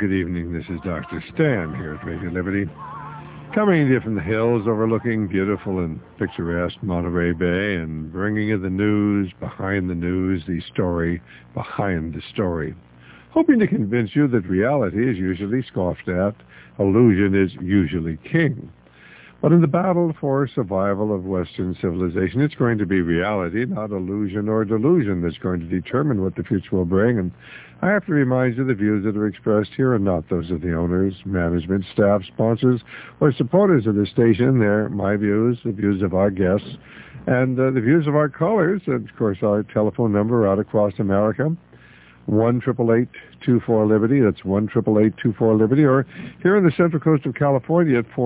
good evening. This is Dr. Stan here at Radio Liberty, coming to you from the hills overlooking beautiful and picturesque Monterey Bay and bringing you the news, the story behind the story. Hoping to convince you that reality is usually scoffed at, illusion is usually king. But in the battle for survival of Western civilization, it's going to be reality, not illusion or delusion, that's going to determine what the future will bring. And I have to remind you the views that are expressed here are not those of the owners, management, staff, sponsors, or supporters of the station. They're my views, the views of our guests, and the views of our callers, and of course our telephone number out across America. 1-888-24-LIBERTY. That's 1-888-24-LIBERTY. Or here on the Central Coast of California at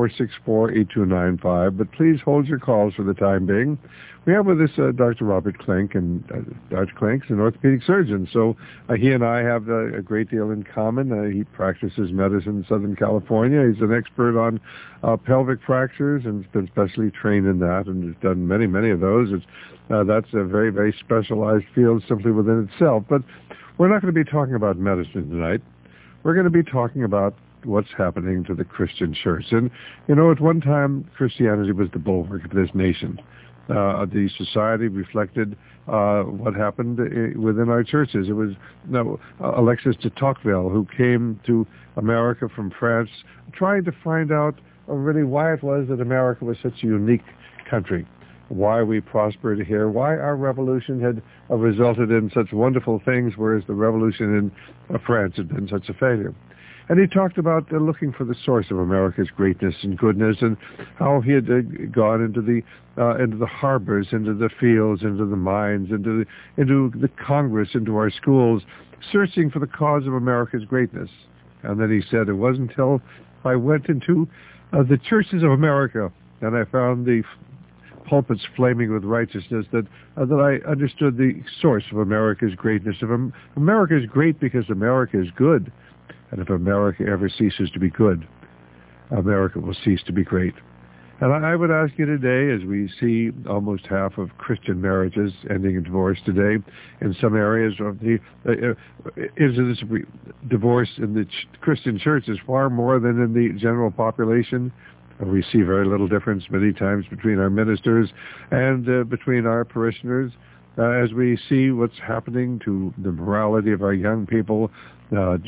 464-8295. But please hold your calls for the time being. We have with us Dr. Robert Klink, and Dr. Klink's an orthopedic surgeon. So he and I have a great deal in common. He practices medicine in Southern California. He's an expert on pelvic fractures and has been specially trained in that and has done many, many of those. That's a very, very specialized field simply within itself. But we're not going to be talking about medicine tonight. We're going to be talking about what's happening to the Christian church. And, you know, at one time, Christianity was the bulwark of this nation. The society reflected what happened within our churches. It was Alexis de Tocqueville, who came to America from France, trying to find out really why it was that America was such a unique country, why we prospered here, why our revolution had resulted in such wonderful things, whereas the revolution in France had been such a failure. And he talked about looking for the source of America's greatness and goodness, and how he had gone into the harbors, into the fields, into the mines, into the Congress, into our schools, searching for the cause of America's greatness. And then he said, it wasn't until I went into the churches of America and I found the pulpits flaming with righteousness that I understood the source of America's greatness. America is great because America is good. And if America ever ceases to be good, America will cease to be great. And I would ask you today, as we see almost half of Christian marriages ending in divorce today, in some areas of the incidence of divorce in the Christian church is far more than in the general population. We see very little difference many times between our ministers and between our parishioners as we see what's happening to the morality of our young people out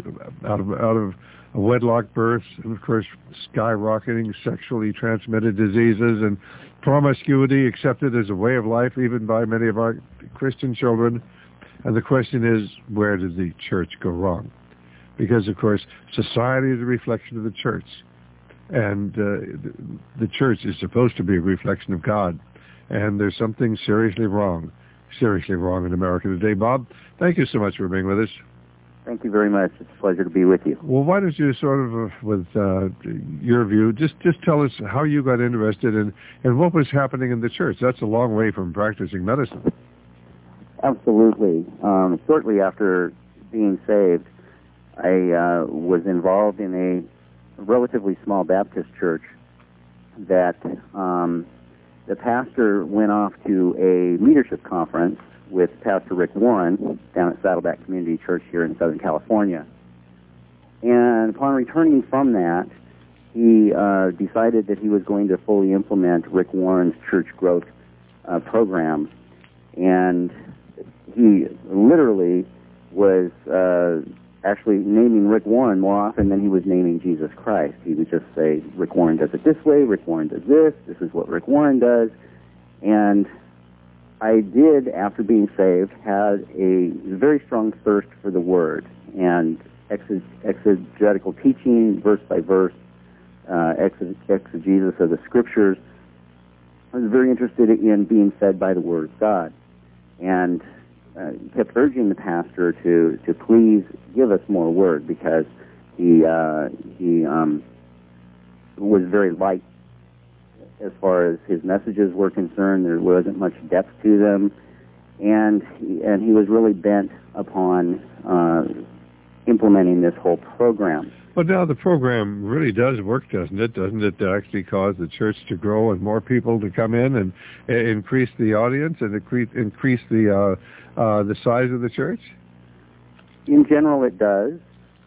of wedlock births, and of course skyrocketing sexually transmitted diseases and promiscuity accepted as a way of life even by many of our Christian children. And the question is, where did the church go wrong? Because of course society is a reflection of the church. And the church is supposed to be a reflection of God. And there's something seriously wrong in America today. Bob, thank you so much for being with us. Thank you very much. It's a pleasure to be with you. Well, why don't you sort of, with your view, just tell us how you got interested in what was happening in the church. That's a long way from practicing medicine. Absolutely. Shortly after being saved, I was involved in a relatively small Baptist church that the pastor went off to a leadership conference with Pastor Rick Warren down at Saddleback Community Church here in Southern California. And upon returning from that, he decided that he was going to fully implement Rick Warren's church growth program. And he literally was actually naming Rick Warren more often than he was naming Jesus Christ. He would just say, Rick Warren does it this way, Rick Warren does this is what Rick Warren does. And I did, after being saved, had a very strong thirst for the Word and exegetical teaching, verse by verse, exegesis of the Scriptures. I was very interested in being fed by the Word of God, and kept urging the pastor to please give us more Word, because he was very light as far as his messages were concerned. There wasn't much depth to them, and he was really bent upon implementing this whole program. But now the program really does work, doesn't it? Doesn't it actually cause the church to grow and more people to come in and increase the audience and increase the size of the church? In general, it does.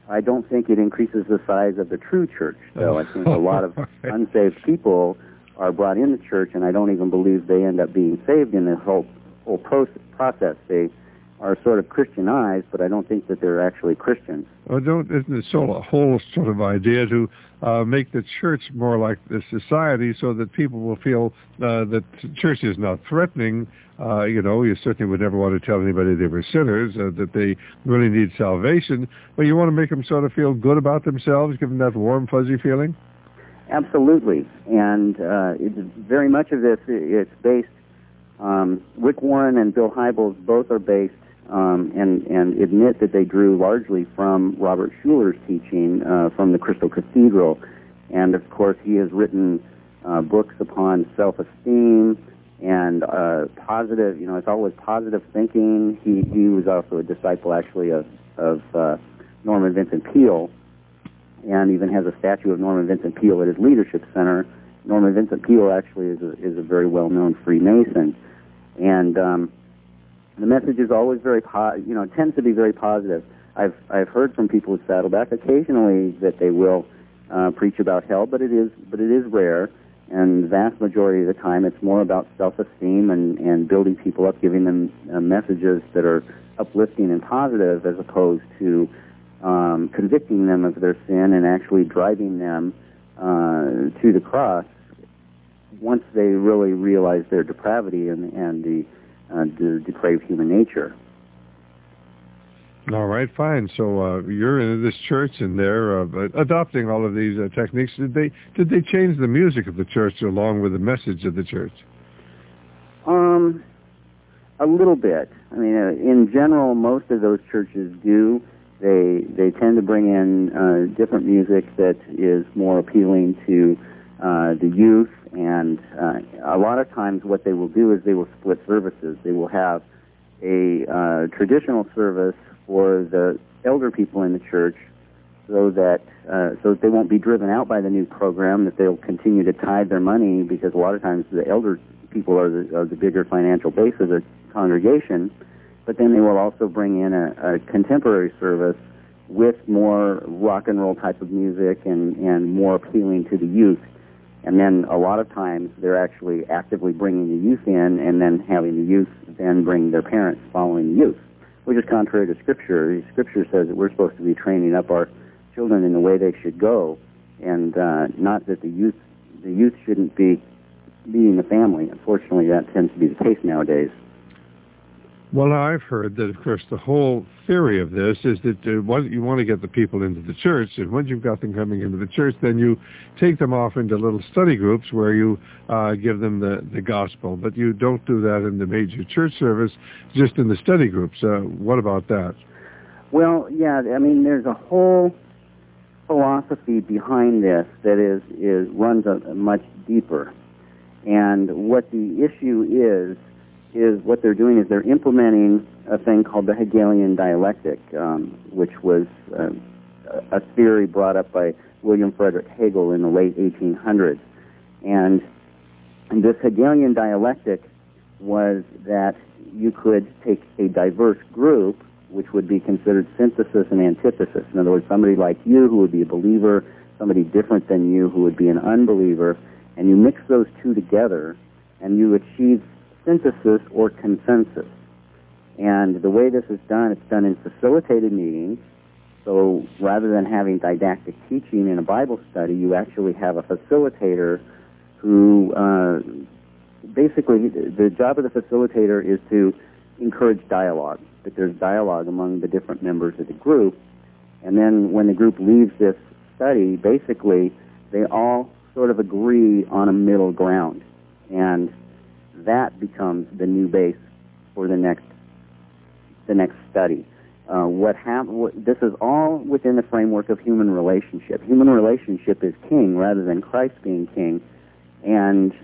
I don't think it increases the size of the true church, though. I think a lot of unsaved people are brought in the church, and I don't even believe they end up being saved in this whole process. They are sort of Christianized, but I don't think that they're actually Christians. Isn't it a whole sort of idea to make the church more like the society, so that people will feel that the church is not threatening? You certainly would never want to tell anybody they were sinners, that they really need salvation, but you want to make them sort of feel good about themselves, give them that warm, fuzzy feeling? Absolutely. And it's very much of this, it's based, Rick Warren and Bill Hybels both are based and admit that they drew largely from Robert Schuller's teaching from the Crystal Cathedral. And, of course, he has written books upon self-esteem and positive, it's always positive thinking. He was also a disciple, actually, of Norman Vincent Peale, and even has a statue of Norman Vincent Peale at his Leadership Center. Norman Vincent Peale actually is a very well-known Freemason. And the message is always very, tends to be very positive. I've heard from people with Saddleback occasionally that they will preach about hell, but it is rare. And the vast majority of the time, it's more about self-esteem and building people up, giving them messages that are uplifting and positive, as opposed to convicting them of their sin and actually driving them to the cross once they really realize their depravity and the depraved human nature. All right, fine. So you're in this church, and they're adopting all of these techniques. Did they change the music of the church along with the message of the church? A little bit. I mean, in general, most of those churches do. They tend to bring in different music that is more appealing to the youth, and a lot of times what they will do is they will split services. They will have a traditional service for the elder people in the church, so that they won't be driven out by the new program, that they'll continue to tithe their money, because a lot of times the elder people are the bigger financial base of the congregation. But then they will also bring in a contemporary service with more rock and roll type of music and more appealing to the youth. And then a lot of times they're actually actively bringing the youth in, and then having the youth then bring their parents following the youth, which is contrary to Scripture. Scripture says that we're supposed to be training up our children in the way they should go, and not that the youth shouldn't be leading the family. Unfortunately, that tends to be the case nowadays. Well, I've heard that, of course, the whole theory of this is that you want to get the people into the church, and once you've got them coming into the church, then you take them off into little study groups where you give them the gospel. But you don't do that in the major church service, just in the study groups. What about that? Well, yeah, I mean, there's a whole philosophy behind this that runs much deeper. And what the issue is what they're doing is they're implementing a thing called the Hegelian dialectic, which was a theory brought up by William Frederick Hegel in the late 1800s. And this Hegelian dialectic was that you could take a diverse group, which would be considered synthesis and antithesis. In other words, somebody like you who would be a believer, somebody different than you who would be an unbeliever, and you mix those two together, and you achieve synthesis or consensus. And the way this is done, it's done in facilitated meetings. So rather than having didactic teaching in a Bible study, you actually have a facilitator who basically, the job of the facilitator is to encourage dialogue, that there's dialogue among the different members of the group. And then when the group leaves this study, basically they all sort of agree on a middle ground. And that becomes the new base for the next study. This is all within the framework of human relationship. Human relationship is king rather than Christ being king, and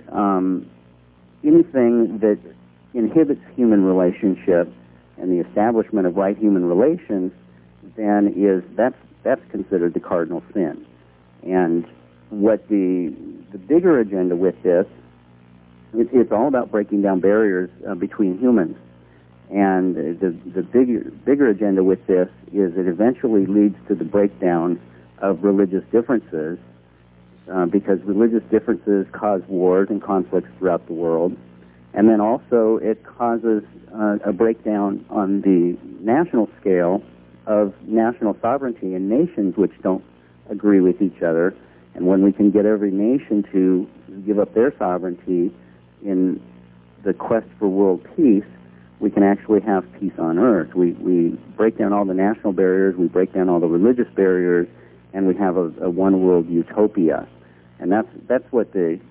anything that inhibits human relationship and the establishment of right human relations, then that's considered the cardinal sin. And what the bigger agenda with this, it's all about breaking down barriers between humans. And the bigger agenda with this is it eventually leads to the breakdown of religious differences, because religious differences cause wars and conflicts throughout the world. And then also it causes a breakdown on the national scale of national sovereignty in nations which don't agree with each other. And when we can get every nation to give up their sovereignty in the quest for world peace, we can actually have peace on earth. We break down all the national barriers, we break down all the religious barriers, and we have a one world utopia. And that's what the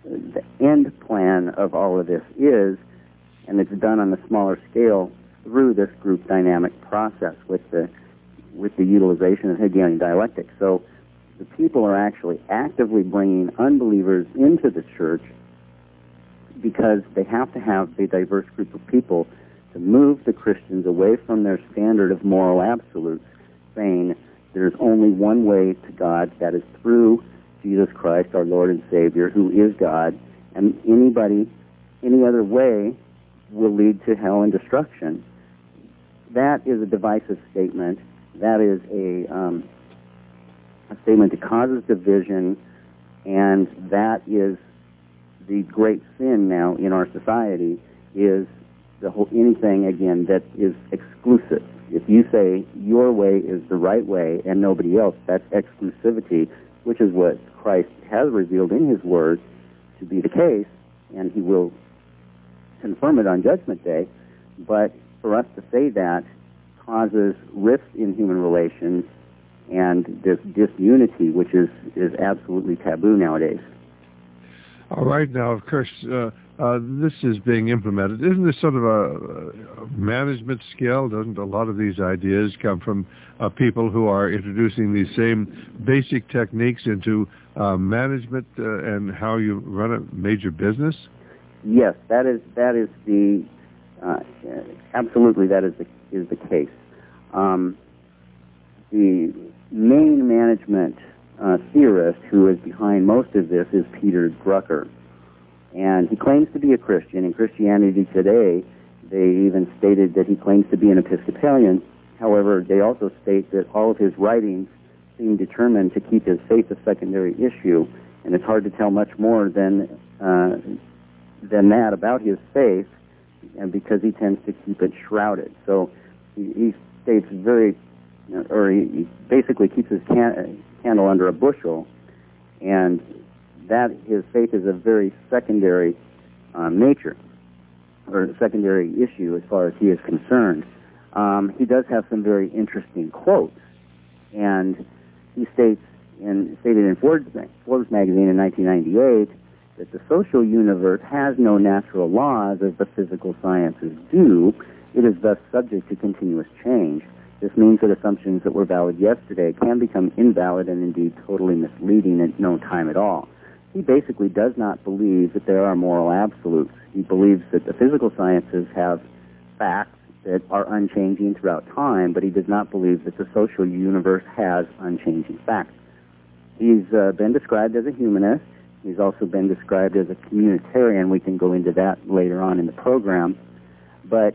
end plan of all of this is, and it's done on a smaller scale through this group dynamic process with the utilization of Hegelian dialectics. So the people are actually actively bringing unbelievers into the church because they have to have a diverse group of people to move the Christians away from their standard of moral absolutes, saying there's only one way to God, that is through Jesus Christ, our Lord and Savior, who is God, and any other way will lead to hell and destruction. That is a divisive statement. That is a statement that causes division, and that is the great sin now in our society, is anything, again, that is exclusive. If you say your way is the right way and nobody else, that's exclusivity, which is what Christ has revealed in his word to be the case, and he will confirm it on Judgment Day. But for us to say that causes rifts in human relations and this disunity, which is absolutely taboo nowadays. All right, now, of course, this is being implemented. Isn't this sort of a management skill? Doesn't a lot of these ideas come from people who are introducing these same basic techniques into management and how you run a major business? Yes, that is the absolutely that is the case. The main management theorist who is behind most of this is Peter Drucker. And he claims to be a Christian. In Christianity Today, they even stated that he claims to be an Episcopalian. However, they also state that all of his writings seem determined to keep his faith a secondary issue, and it's hard to tell much more than that about his faith, and because he tends to keep it shrouded. So he states he basically keeps his candle under a bushel, and that his faith is a very secondary nature, or secondary issue as far as he is concerned. He does have some very interesting quotes, and he stated in Forbes magazine in 1998 that the social universe has no natural laws as the physical sciences do. It is thus subject to continuous change. This means that assumptions that were valid yesterday can become invalid and indeed totally misleading at no time at all. He basically does not believe that there are moral absolutes. He believes that the physical sciences have facts that are unchanging throughout time, but he does not believe that the social universe has unchanging facts. He's been described as a humanist. He's also been described as a communitarian. We can go into that later on in the program. But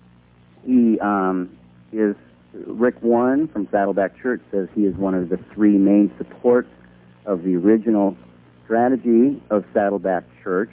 he is... Rick Warren from Saddleback Church says he is one of the three main supports of the original strategy of Saddleback Church.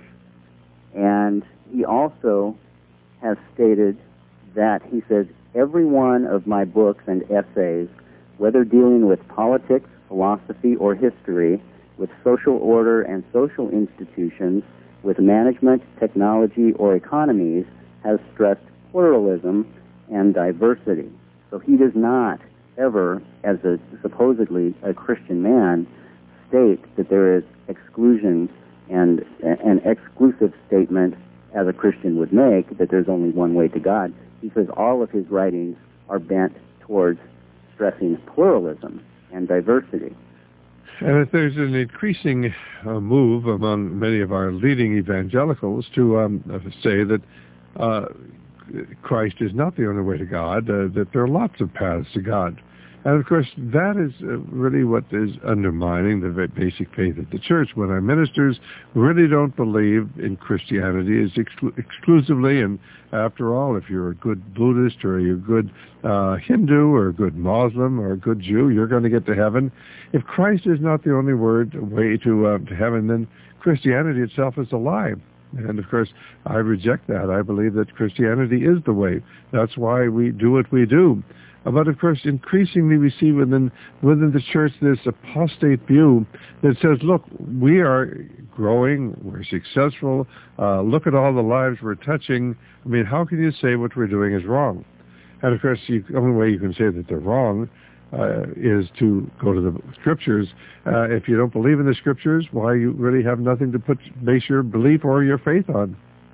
And he also has stated that, he says, every one of my books and essays, whether dealing with politics, philosophy, or history, with social order and social institutions, with management, technology, or economies, has stressed pluralism and diversity. So he does not ever, as supposedly a Christian man, state that there is exclusion and an exclusive statement, as a Christian would make, that there's only one way to God. He says all of his writings are bent towards stressing pluralism and diversity. And there's an increasing move among many of our leading evangelicals to say that Christ is not the only way to God, that there are lots of paths to God. And of course, that is really what is undermining the basic faith of the church, when our ministers really don't believe in Christianity as exclusively. And after all, if you're a good Buddhist or you're a good Hindu or a good Muslim or a good Jew, you're going to get to heaven. If Christ is not the only way to heaven, then Christianity itself is a lie. And of course, I reject that. I believe that Christianity is the way. That's why we do what we do. But of course, increasingly we see within the church this apostate view that says, look, we are growing, we're successful, look at all the lives we're touching. I mean, how can you say what we're doing is wrong? And of course, the only way you can say that they're wrong is to go to the Scriptures. If you don't believe in the Scriptures, why, you really have nothing to base your belief or your faith on.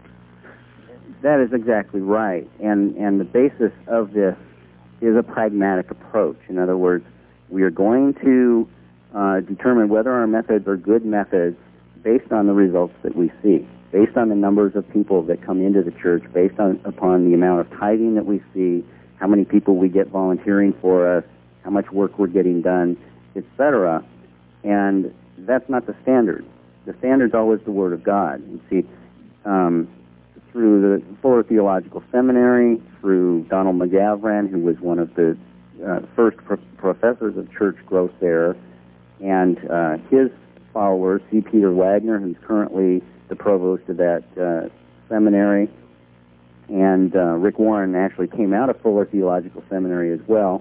That is exactly right. And the basis of this is a pragmatic approach. In other words, we are going to determine whether our methods are good methods based on the results that we see, based on the numbers of people that come into the church, based upon the amount of tithing that we see, how many people we get volunteering for us, how much work we're getting done, etc. And that's not the standard. The standard's always the Word of God. You see, through the Fuller Theological Seminary, through Donald McGavran, who was one of the first professors of church growth there, and his followers, C. Peter Wagner, who's currently the provost of that seminary, and Rick Warren actually came out of Fuller Theological Seminary as well.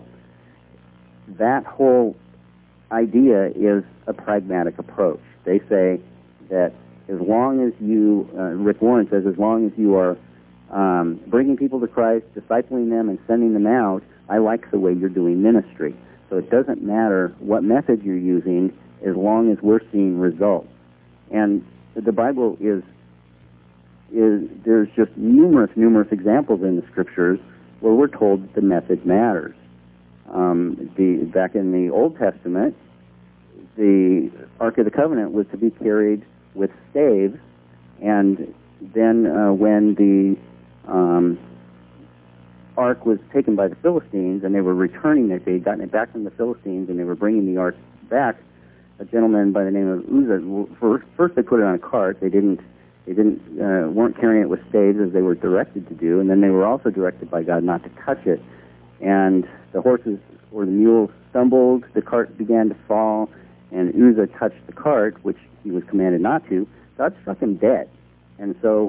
That whole idea is a pragmatic approach. They say that as long as you, Rick Warren says, as long as you are bringing people to Christ, discipling them, and sending them out, I like the way you're doing ministry. So it doesn't matter what method you're using as long as we're seeing results. And the Bible there's just numerous examples in the Scriptures where we're told that the method matters. Back in the Old Testament, the Ark of the Covenant was to be carried with staves, and then when the Ark was taken by the Philistines and they were returning it, they had gotten it back from the Philistines and they were bringing the Ark back, a gentleman by the name of Uzzah, first they put it on a cart. They weren't carrying it with staves as they were directed to do, and then they were also directed by God not to touch it. And the horses or the mules stumbled, the cart began to fall, and Uzzah touched the cart, which he was commanded not to. God struck him dead. And so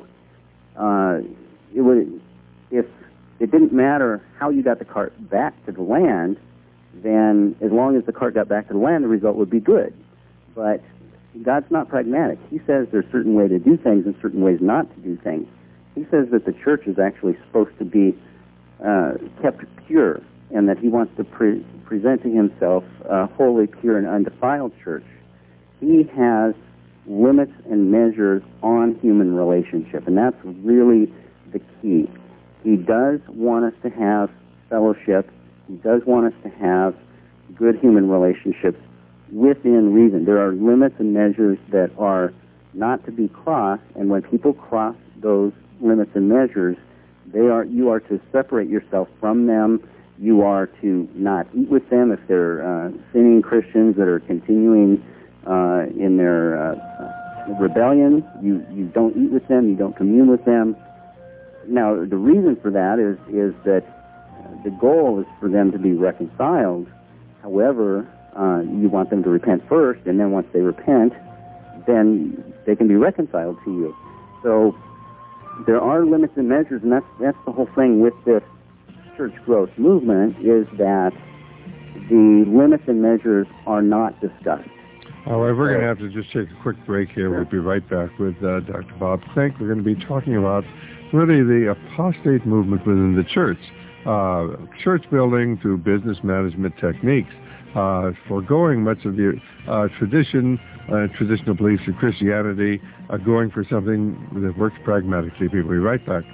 if it didn't matter how you got the cart back to the land, then as long as the cart got back to the land, the result would be good. But God's not pragmatic. He says there's certain ways to do things and certain ways not to do things. He says that the church is actually supposed to be kept pure, and that he wants to present to himself a holy, pure, and undefiled church. He has limits and measures on human relationship, and that's really the key. He does want us to have fellowship. He does want us to have good human relationships within reason. There are limits and measures that are not to be crossed, and when people cross those limits and measures, you are to separate yourself from them. You are to not eat with them if they're sinning Christians that are continuing in their rebellion. You don't eat with them. You don't commune with them. Now, the reason for that is that the goal is for them to be reconciled. However, you want them to repent first, and then once they repent, then they can be reconciled to you. So there are limits and measures, and that's the whole thing with this church growth movement, is that the limits and measures are not discussed. All right, we're going to have to just take a quick break here. Sure. We'll be right back with Dr. Bob Klenk. We're going to be talking about really the apostate movement within the church, church building through business management techniques, foregoing much of the traditional beliefs of Christianity, going for something that works pragmatically. We'll be right back.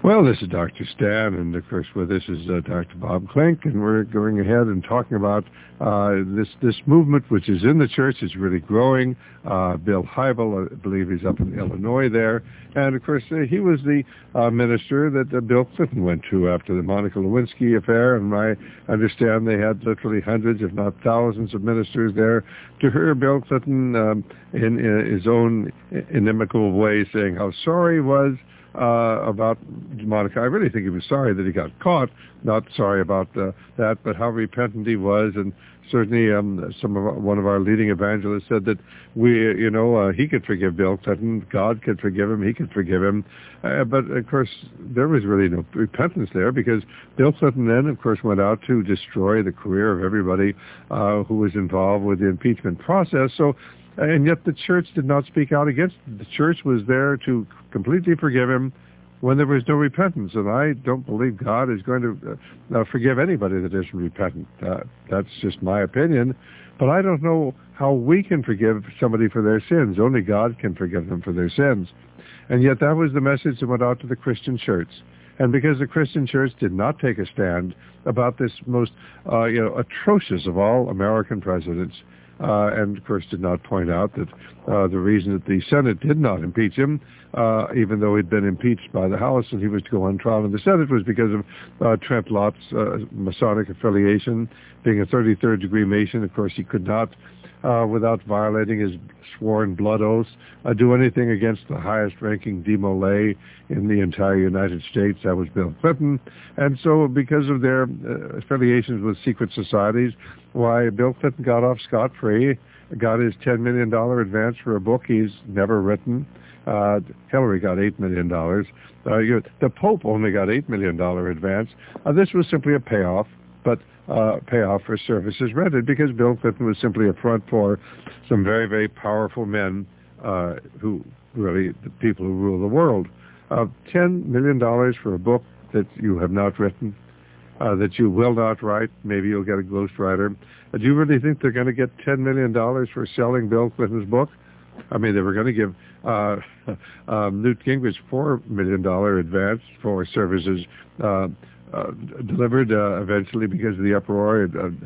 Well, this is Dr. Stan, and of course with us is Dr. Bob Klink, and we're going ahead and talking about this movement which is in the church. Is really growing. Bill Hybel, I believe he's up in Illinois there, and of course he was the minister that Bill Clinton went to after the Monica Lewinsky affair, and I understand they had literally hundreds, if not thousands, of ministers there to hear Bill Clinton in his own inimical way saying how sorry he was about Monica. I really think he was sorry that he got caught, not sorry about that, but how repentant he was. And certainly one of our leading evangelists said that he could forgive Bill Clinton, God could forgive him, he could forgive him. But of course, there was really no repentance there, because Bill Clinton then, of course, went out to destroy the career of everybody who was involved with the impeachment process. And yet the church did not speak out against it. The church was there to completely forgive him when there was no repentance. And I don't believe God is going to forgive anybody that isn't repentant. That's just my opinion. But I don't know how we can forgive somebody for their sins. Only God can forgive them for their sins. And yet that was the message that went out to the Christian church. And because the Christian church did not take a stand about this most atrocious of all American presidents, and of course did not point out that the reason that the Senate did not impeach him, even though he'd been impeached by the House and he was to go on trial in the Senate, was because of Trent Lott's Masonic affiliation. Being a 33rd degree Mason, of course he could not, without violating his sworn blood oaths, do anything against the highest ranking demolay in the entire United States. That was Bill Clinton. And so because of their affiliations with secret societies, why Bill Clinton got off scot-free, got his $10 million advance for a book he's never written. Hillary got $8 million. The Pope only got $8 million advance. This was simply a payoff, but payoff for services rendered, because Bill Clinton was simply a front for some very, very powerful men who really, the people who rule the world. $10 million for a book that you have not written, that you will not write. Maybe you'll get a ghostwriter. Do you really think they're going to get $10 million for selling Bill Clinton's book? I mean, they were going to give Newt Gingrich $4 million advance for services delivered eventually because of the uproar.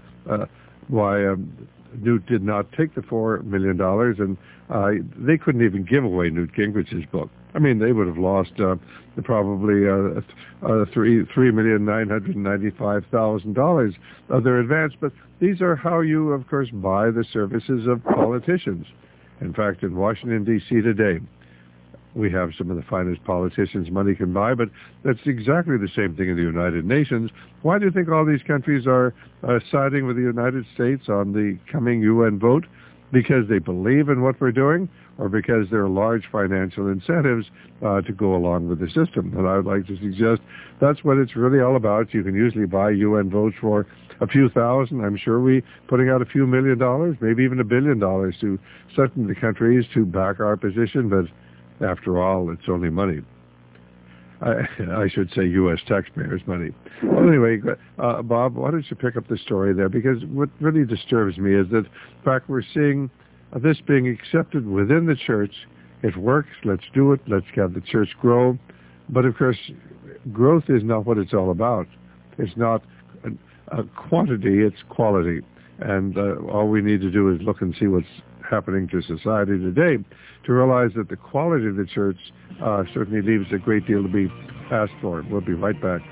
Why Newt did not take the $4 million, and they couldn't even give away Newt Gingrich's book. I mean, they would have lost probably $3,995,000 of their advance. But these are how you, of course, buy the services of politicians. In fact, in Washington, D.C. today, we have some of the finest politicians money can buy, but that's exactly the same thing in the United Nations. Why do you think all these countries are siding with the United States on the coming UN vote? Because they believe in what we're doing, or because there are large financial incentives to go along with the system? And I would like to suggest that's what it's really all about. You can usually buy UN votes for a few thousand. I'm sure we putting out a few $1 million, maybe even $1 billion to certain the countries to back our position, but after all, it's only money. I should say U.S. taxpayers' money. Well, anyway, Bob, why don't you pick up the story there? Because what really disturbs me is that, in fact, we're seeing this being accepted within the church. It works. Let's do it. Let's have the church grow. But, of course, growth is not what it's all about. It's not a quantity. It's quality. And all we need to do is look and see what's happening to society today to realize that the quality of the church certainly leaves a great deal to be asked for. We'll be right back.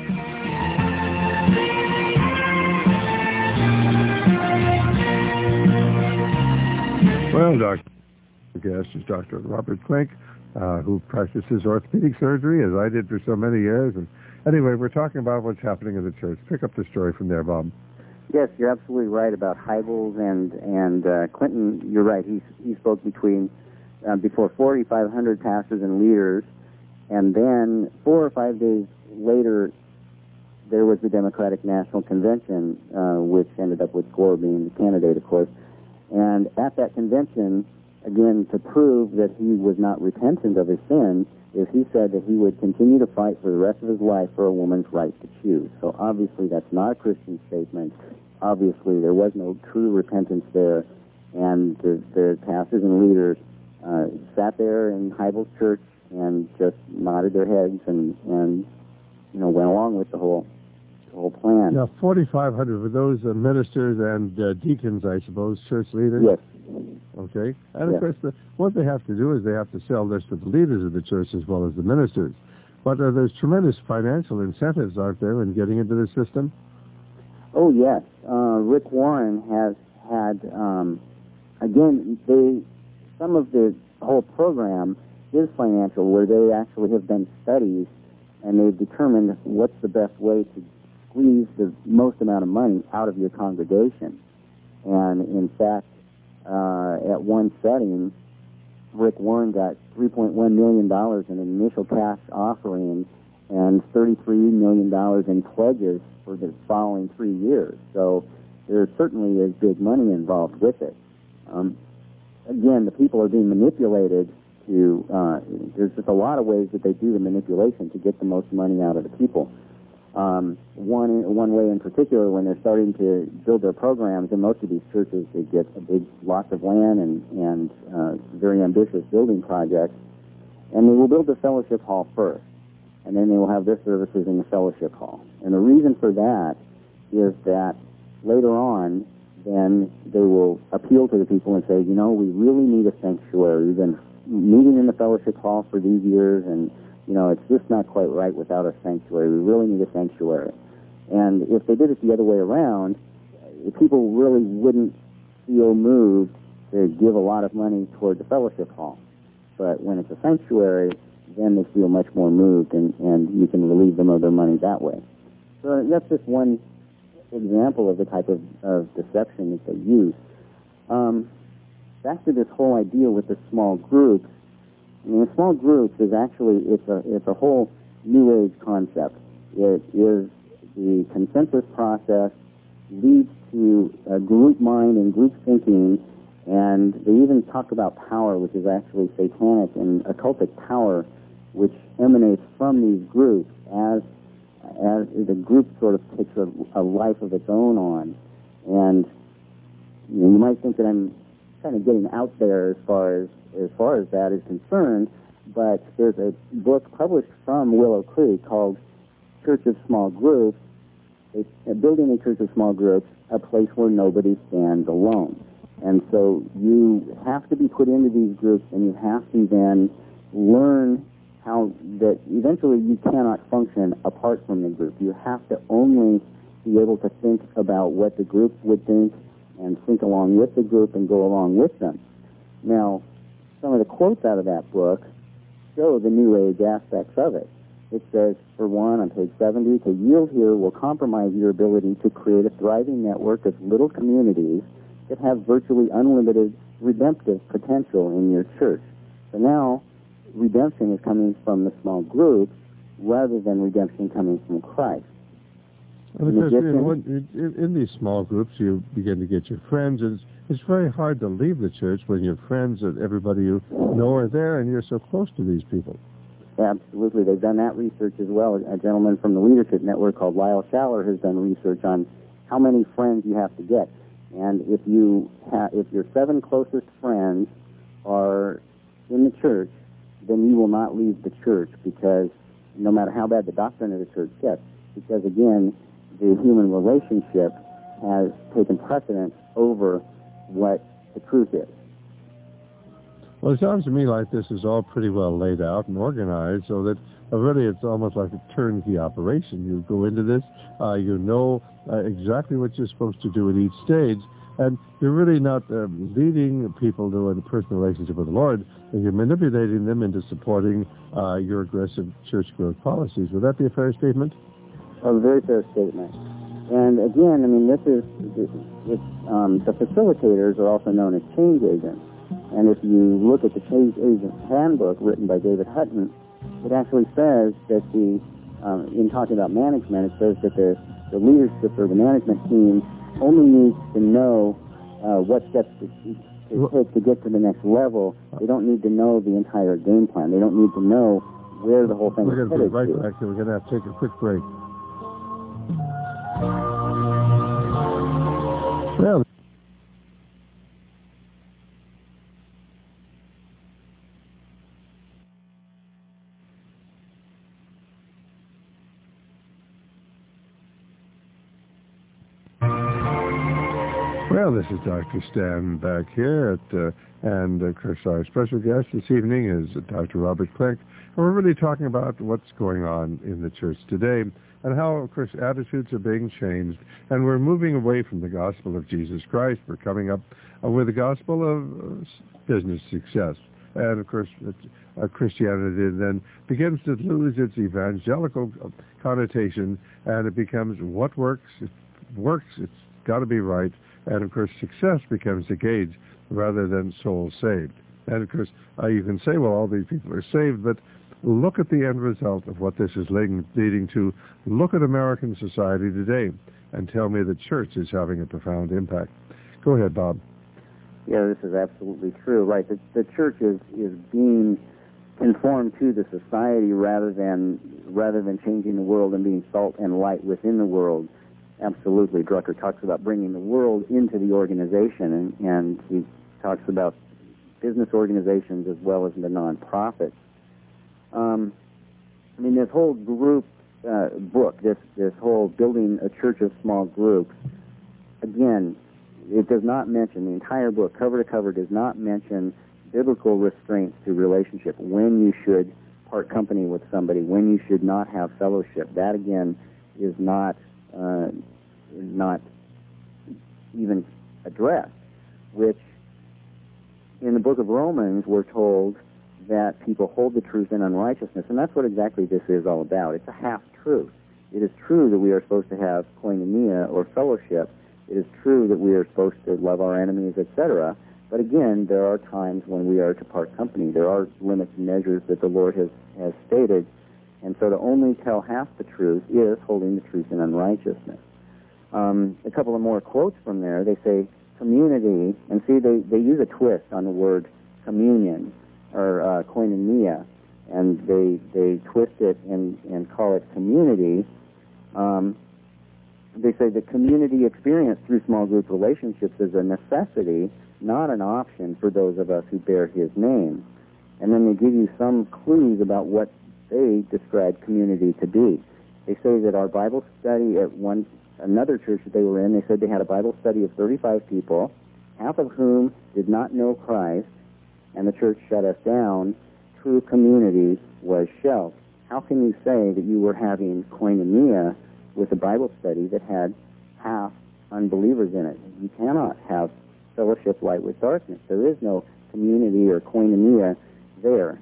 Well, Dr. guest is Dr. Robert Klink, who practices orthopedic surgery, as I did for so many years. And anyway, we're talking about what's happening in the church. Pick up the story from there, Bob. Yes, you're absolutely right about Hybels and Clinton. You're right. He spoke before 4,500 pastors and leaders, and then 4 or 5 days later, there was the Democratic National Convention, which ended up with Gore being the candidate, of course. And at that convention, again, to prove that he was not repentant of his sin, is he said that he would continue to fight for the rest of his life for a woman's right to choose. So obviously that's not a Christian statement. Obviously there was no true repentance there, and the pastors and leaders sat there in Hybels' church and just nodded their heads and went along with the whole plan. Now, 4,500 were those ministers and deacons, I suppose, church leaders? Yes. Okay. And, of course, what they have to do is they have to sell this to the leaders of the church as well as the ministers. But there's tremendous financial incentives, aren't there, in getting into the system? Oh, yes. Rick Warren has had, some of the whole program is financial, where they actually have done studies and they've determined what's the best way to squeeze the most amount of money out of your congregation. And, in fact, at one setting, Rick Warren got $3.1 million in an initial cash offering and $33 million in pledges for the following 3 years. So there certainly is big money involved with it. Again, the people are being manipulated to, there's just a lot of ways that they do the manipulation to get the most money out of the people. One way in particular, when they're starting to build their programs, in most of these churches, they get a big lots of land and very ambitious building projects, and they will build the fellowship hall first, and then they will have their services in the fellowship hall. And the reason for that is that later on, then they will appeal to the people and say, we really need a sanctuary. We've been meeting in the fellowship hall for these years, and it's just not quite right without a sanctuary. We really need a sanctuary. And if they did it the other way around, people really wouldn't feel moved to give a lot of money toward the fellowship hall. But when it's a sanctuary, then they feel much more moved, and you can relieve them of their money that way. So that's just one example of the type of deception that they use. Back to this whole idea with the small groups. The small groups is actually, it's a whole New Age concept. It is the consensus process, leads to group mind and group thinking, and they even talk about power, which is actually satanic and occultic power, which emanates from these groups as the group sort of takes a life of its own on. And you might think that I'm kind of getting out there as far as that is concerned, but there's a book published from Willow Creek called Church of Small Groups, Building a Church of Small Groups, a place where nobody stands alone. And so you have to be put into these groups, and you have to then learn how that eventually you cannot function apart from the group. You have to only be able to think about what the group would think and think along with the group and go along with them. Now, some of the quotes out of that book show the New Age aspects of it. It says, for one, on page 70, to yield here will compromise your ability to create a thriving network of little communities that have virtually unlimited redemptive potential in your church. So now, redemption is coming from the small groups rather than redemption coming from Christ. Well, because in these small groups, you begin to get your friends, and it's very hard to leave the church when your friends and everybody you know are there, and you're so close to these people. Absolutely. They've done that research as well. A gentleman from the Leadership Network called Lyle Schaller has done research on how many friends you have to get. And if your 7 closest friends are in the church, then you will not leave the church, because no matter how bad the doctrine of the church gets, because again, the human relationship has taken precedence over what the truth is. Well, it sounds to me like this is all pretty well laid out and organized, so that really it's almost like a turnkey operation. You go into this, you know exactly what you're supposed to do at each stage, and you're really not leading people to a personal relationship with the Lord, and you're manipulating them into supporting your aggressive church growth policies. Would that be a fair statement? A very fair statement. And again, I mean, the facilitators are also known as change agents. And if you look at the Change Agent Handbook written by David Hutton, it actually says that in talking about management, it says that the leadership or the management team only needs to know what steps to take to get to the next level. They don't need to know the entire game plan. They don't need to know where the whole thing is headed. We're going to be right back here. We're going to have to take a quick break. Well, Well, this is Dr. Stan back here, and of course our special guest this evening is Dr. Robert Klenk, and we're really talking about what's going on in the church today and how, of course, attitudes are being changed, and we're moving away from the gospel of Jesus Christ. We're coming up with the gospel of business success. And, of course, Christianity then begins to lose its evangelical connotation, and it becomes what works. It works. It's got to be right. And, of course, success becomes the gauge rather than souls saved. And, of course, you can say, well, all these people are saved, but look at the end result of what this is leading to. Look at American society today and tell me the church is having a profound impact. Go ahead, Bob. Yeah, this is absolutely true. Right, the church is being conformed to the society rather than changing the world and being salt and light within the world. Absolutely. Drucker talks about bringing the world into the organization, and he talks about business organizations as well as the nonprofits. I mean, this whole group book, this whole Building a Church of Small Groups, again, it does not mention, the entire book, cover to cover, does not mention biblical restraints to relationship, when you should part company with somebody, when you should not have fellowship. That, again, is not even addressed, which in the book of Romans we're told that people hold the truth in unrighteousness, and that's what exactly this is all about. It's a half-truth. It is true that we are supposed to have koinonia, or fellowship. It is true that we are supposed to love our enemies, etc., but again, there are times when we are to part company. There are limits and measures that the Lord has stated, and so to only tell half the truth is holding the truth in unrighteousness. A couple of more quotes from there. They say community, and see, they use a twist on the word communion, or koinonia, and they twist it and call it community. They say the community experience through small group relationships is a necessity, not an option for those of us who bear his name. And then they give you some clues about what they describe community to be. They say that our Bible study at another church that they were in, they said they had a Bible study of 35 people, half of whom did not know Christ, and the church shut us down. True community was shelved. How can you say that you were having koinonia with a Bible study that had half unbelievers in it? You cannot have fellowship light with darkness. There is no community or koinonia there.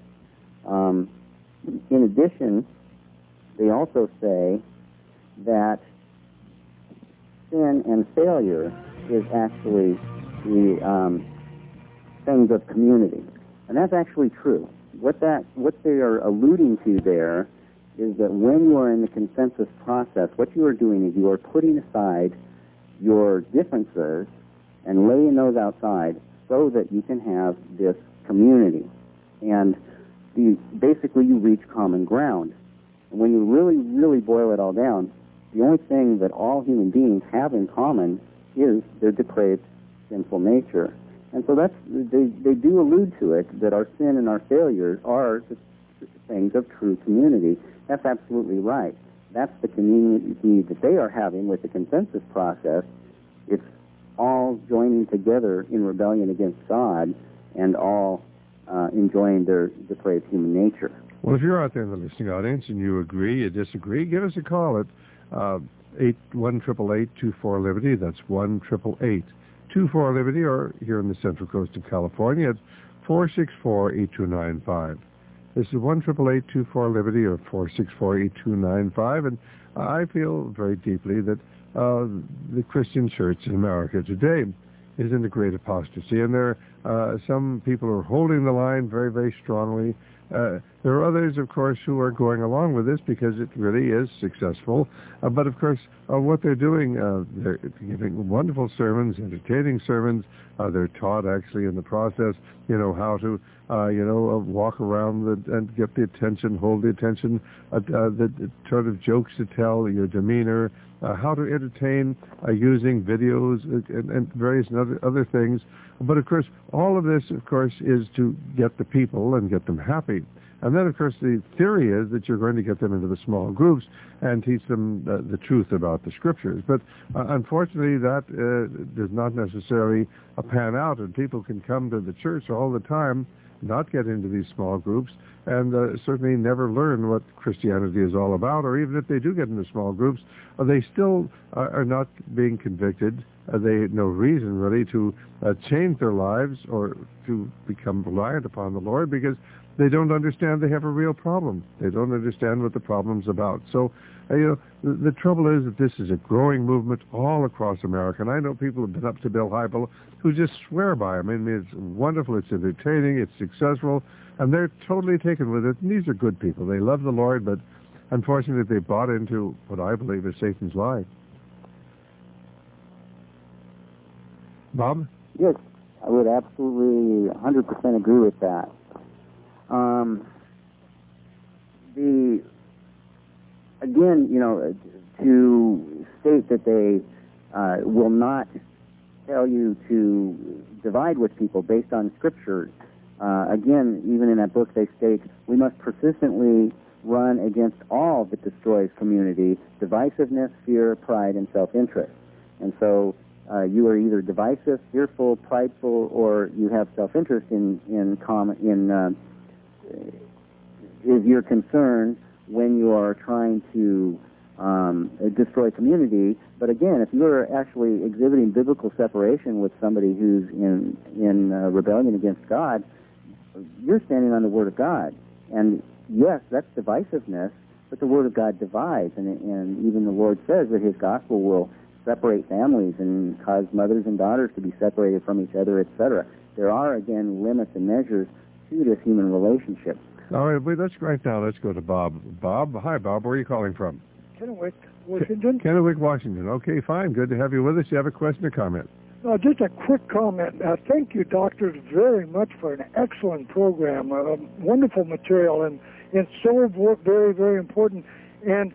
In addition, they also say that sin and failure is actually the things of community. And that's actually true. What they are alluding to there is that when you are in the consensus process, what you are doing is you are putting aside your differences and laying those outside so that you can have this community. And basically you reach common ground. And when you really, really boil it all down, the only thing that all human beings have in common is their depraved, sinful nature. And so they do allude to it, that our sin and our failures are the things of true community. That's absolutely right. That's the community that they are having with the consensus process. It's all joining together in rebellion against God and all enjoying their depraved human nature. Well, if you're out there in the listening audience and you agree, you disagree, give us a call at 1-888-24-LIBERTY. That's 1-888-24-LIBERTY, or here in the Central Coast of California at 464-8295. This is 1-888-24-LIBERTY or 464-8295, and I feel very deeply that the Christian church in America today is in a great apostasy, and there are some people who are holding the line very, very strongly. There are others, of course, who are going along with this because it really is successful. But, of course, what they're doing, they're giving wonderful sermons, entertaining sermons. They're taught, actually, in the process, how to, walk around and get the attention, hold the attention, the sort of jokes to tell, your demeanor, how to entertain using videos and various other things. But, of course, all of this, of course, is to get the people and get them happy. And then, of course, the theory is that you're going to get them into the small groups and teach them the truth about the Scriptures. But unfortunately, that does not necessarily pan out, and people can come to the church all the time, not get into these small groups, and certainly never learn what Christianity is all about, or even if they do get into small groups, they still are not being convicted. They have no reason, really, to change their lives or to become reliant upon the Lord, because they don't understand they have a real problem. They don't understand what the problem's about. So, the trouble is that this is a growing movement all across America. And I know people have been up to Bill Hybel who just swear by him. I mean, it's wonderful, it's entertaining, it's successful, and they're totally taken with it. And these are good people. They love the Lord, but unfortunately they bought into what I believe is Satan's lie. Bob? Yes, I would absolutely 100% agree with that. To state that they will not tell you to divide with people based on Scripture, again, even in that book they state, we must persistently run against all that destroys community, divisiveness, fear, pride, and self-interest. And so you are either divisive, fearful, prideful, or you have self-interest is your concern when you are trying to destroy community. But again, if you're actually exhibiting biblical separation with somebody who's in rebellion against God, you're standing on the Word of God. And yes, that's divisiveness, but the Word of God divides. And even the Lord says that His gospel will separate families and cause mothers and daughters to be separated from each other, etc. There are, again, limits and measures to this human relationship. All right, let's go to Bob. Bob, hi, Bob. Where are you calling from? Kennewick, Washington. Kennewick, Washington. Okay, fine. Good to have you with us. You have a question or comment? Just a quick comment. Thank you, doctors, very much for an excellent program. Wonderful material and so very, very important. And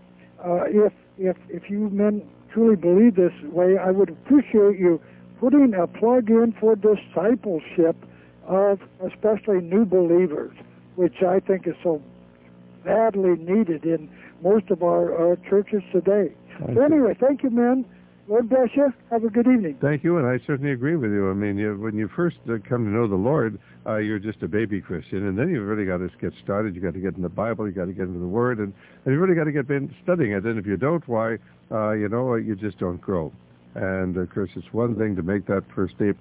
if you men truly believe this way, I would appreciate you putting a plug in for discipleship of especially new believers, which I think is so badly needed in most of our churches today. So anyway, thank you, men. Lord bless you. Have a good evening. Thank you, and I certainly agree with you. I mean, when you first come to know the Lord, you're just a baby Christian, and then you've really got to get started. You've got to get in the Bible. You've got to get into the Word, and you've really got to get in studying it. And if you don't, why, you just don't grow. And, of course, it's one thing to make that first step,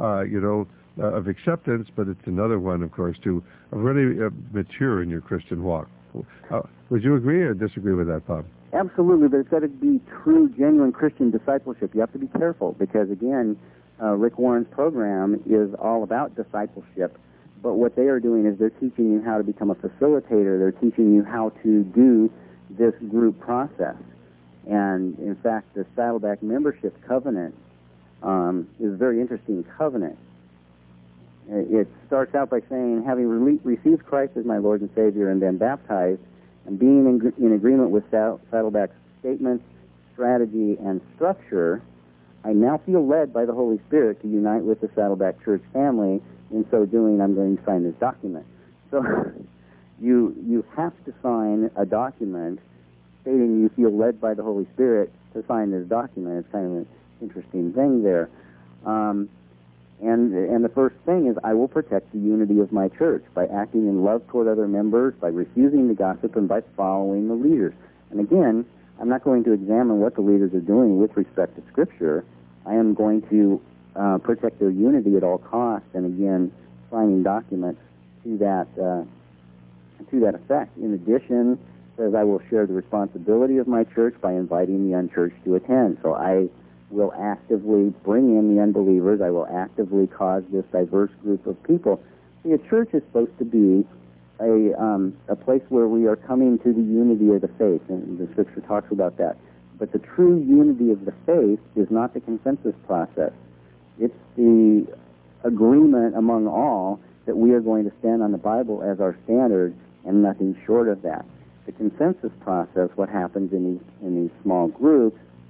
of acceptance, but it's another one, of course, to really mature in your Christian walk. Would you agree or disagree with that, Bob? Absolutely, but it's got to be true, genuine Christian discipleship. You have to be careful because, again, Rick Warren's program is all about discipleship, but what they are doing is they're teaching you how to become a facilitator. They're teaching you how to do this group process. And, in fact, the Saddleback Membership Covenant is a very interesting covenant. It starts out by saying, having received Christ as my Lord and Savior and then baptized, and being in agreement with Saddleback's statements, strategy, and structure, I now feel led by the Holy Spirit to unite with the Saddleback Church family. In so doing, I'm going to sign this document. So you have to sign a document stating you feel led by the Holy Spirit to sign this document. It's kind of an interesting thing there. And the first thing is, I will protect the unity of my church by acting in love toward other members, by refusing to gossip, and by following the leaders. And again, I'm not going to examine what the leaders are doing with respect to Scripture. I am going to protect their unity at all costs, and again, signing documents to that effect. In addition, it says I will share the responsibility of my church by inviting the unchurched to attend. So I will actively bring in the unbelievers. I will actively cause this diverse group of people. See, a church is supposed to be a place where we are coming to the unity of the faith, and the Scripture talks about that. But the true unity of the faith is not the consensus process. It's the agreement among all that we are going to stand on the Bible as our standard and nothing short of that. The consensus process, what happens in these small groups,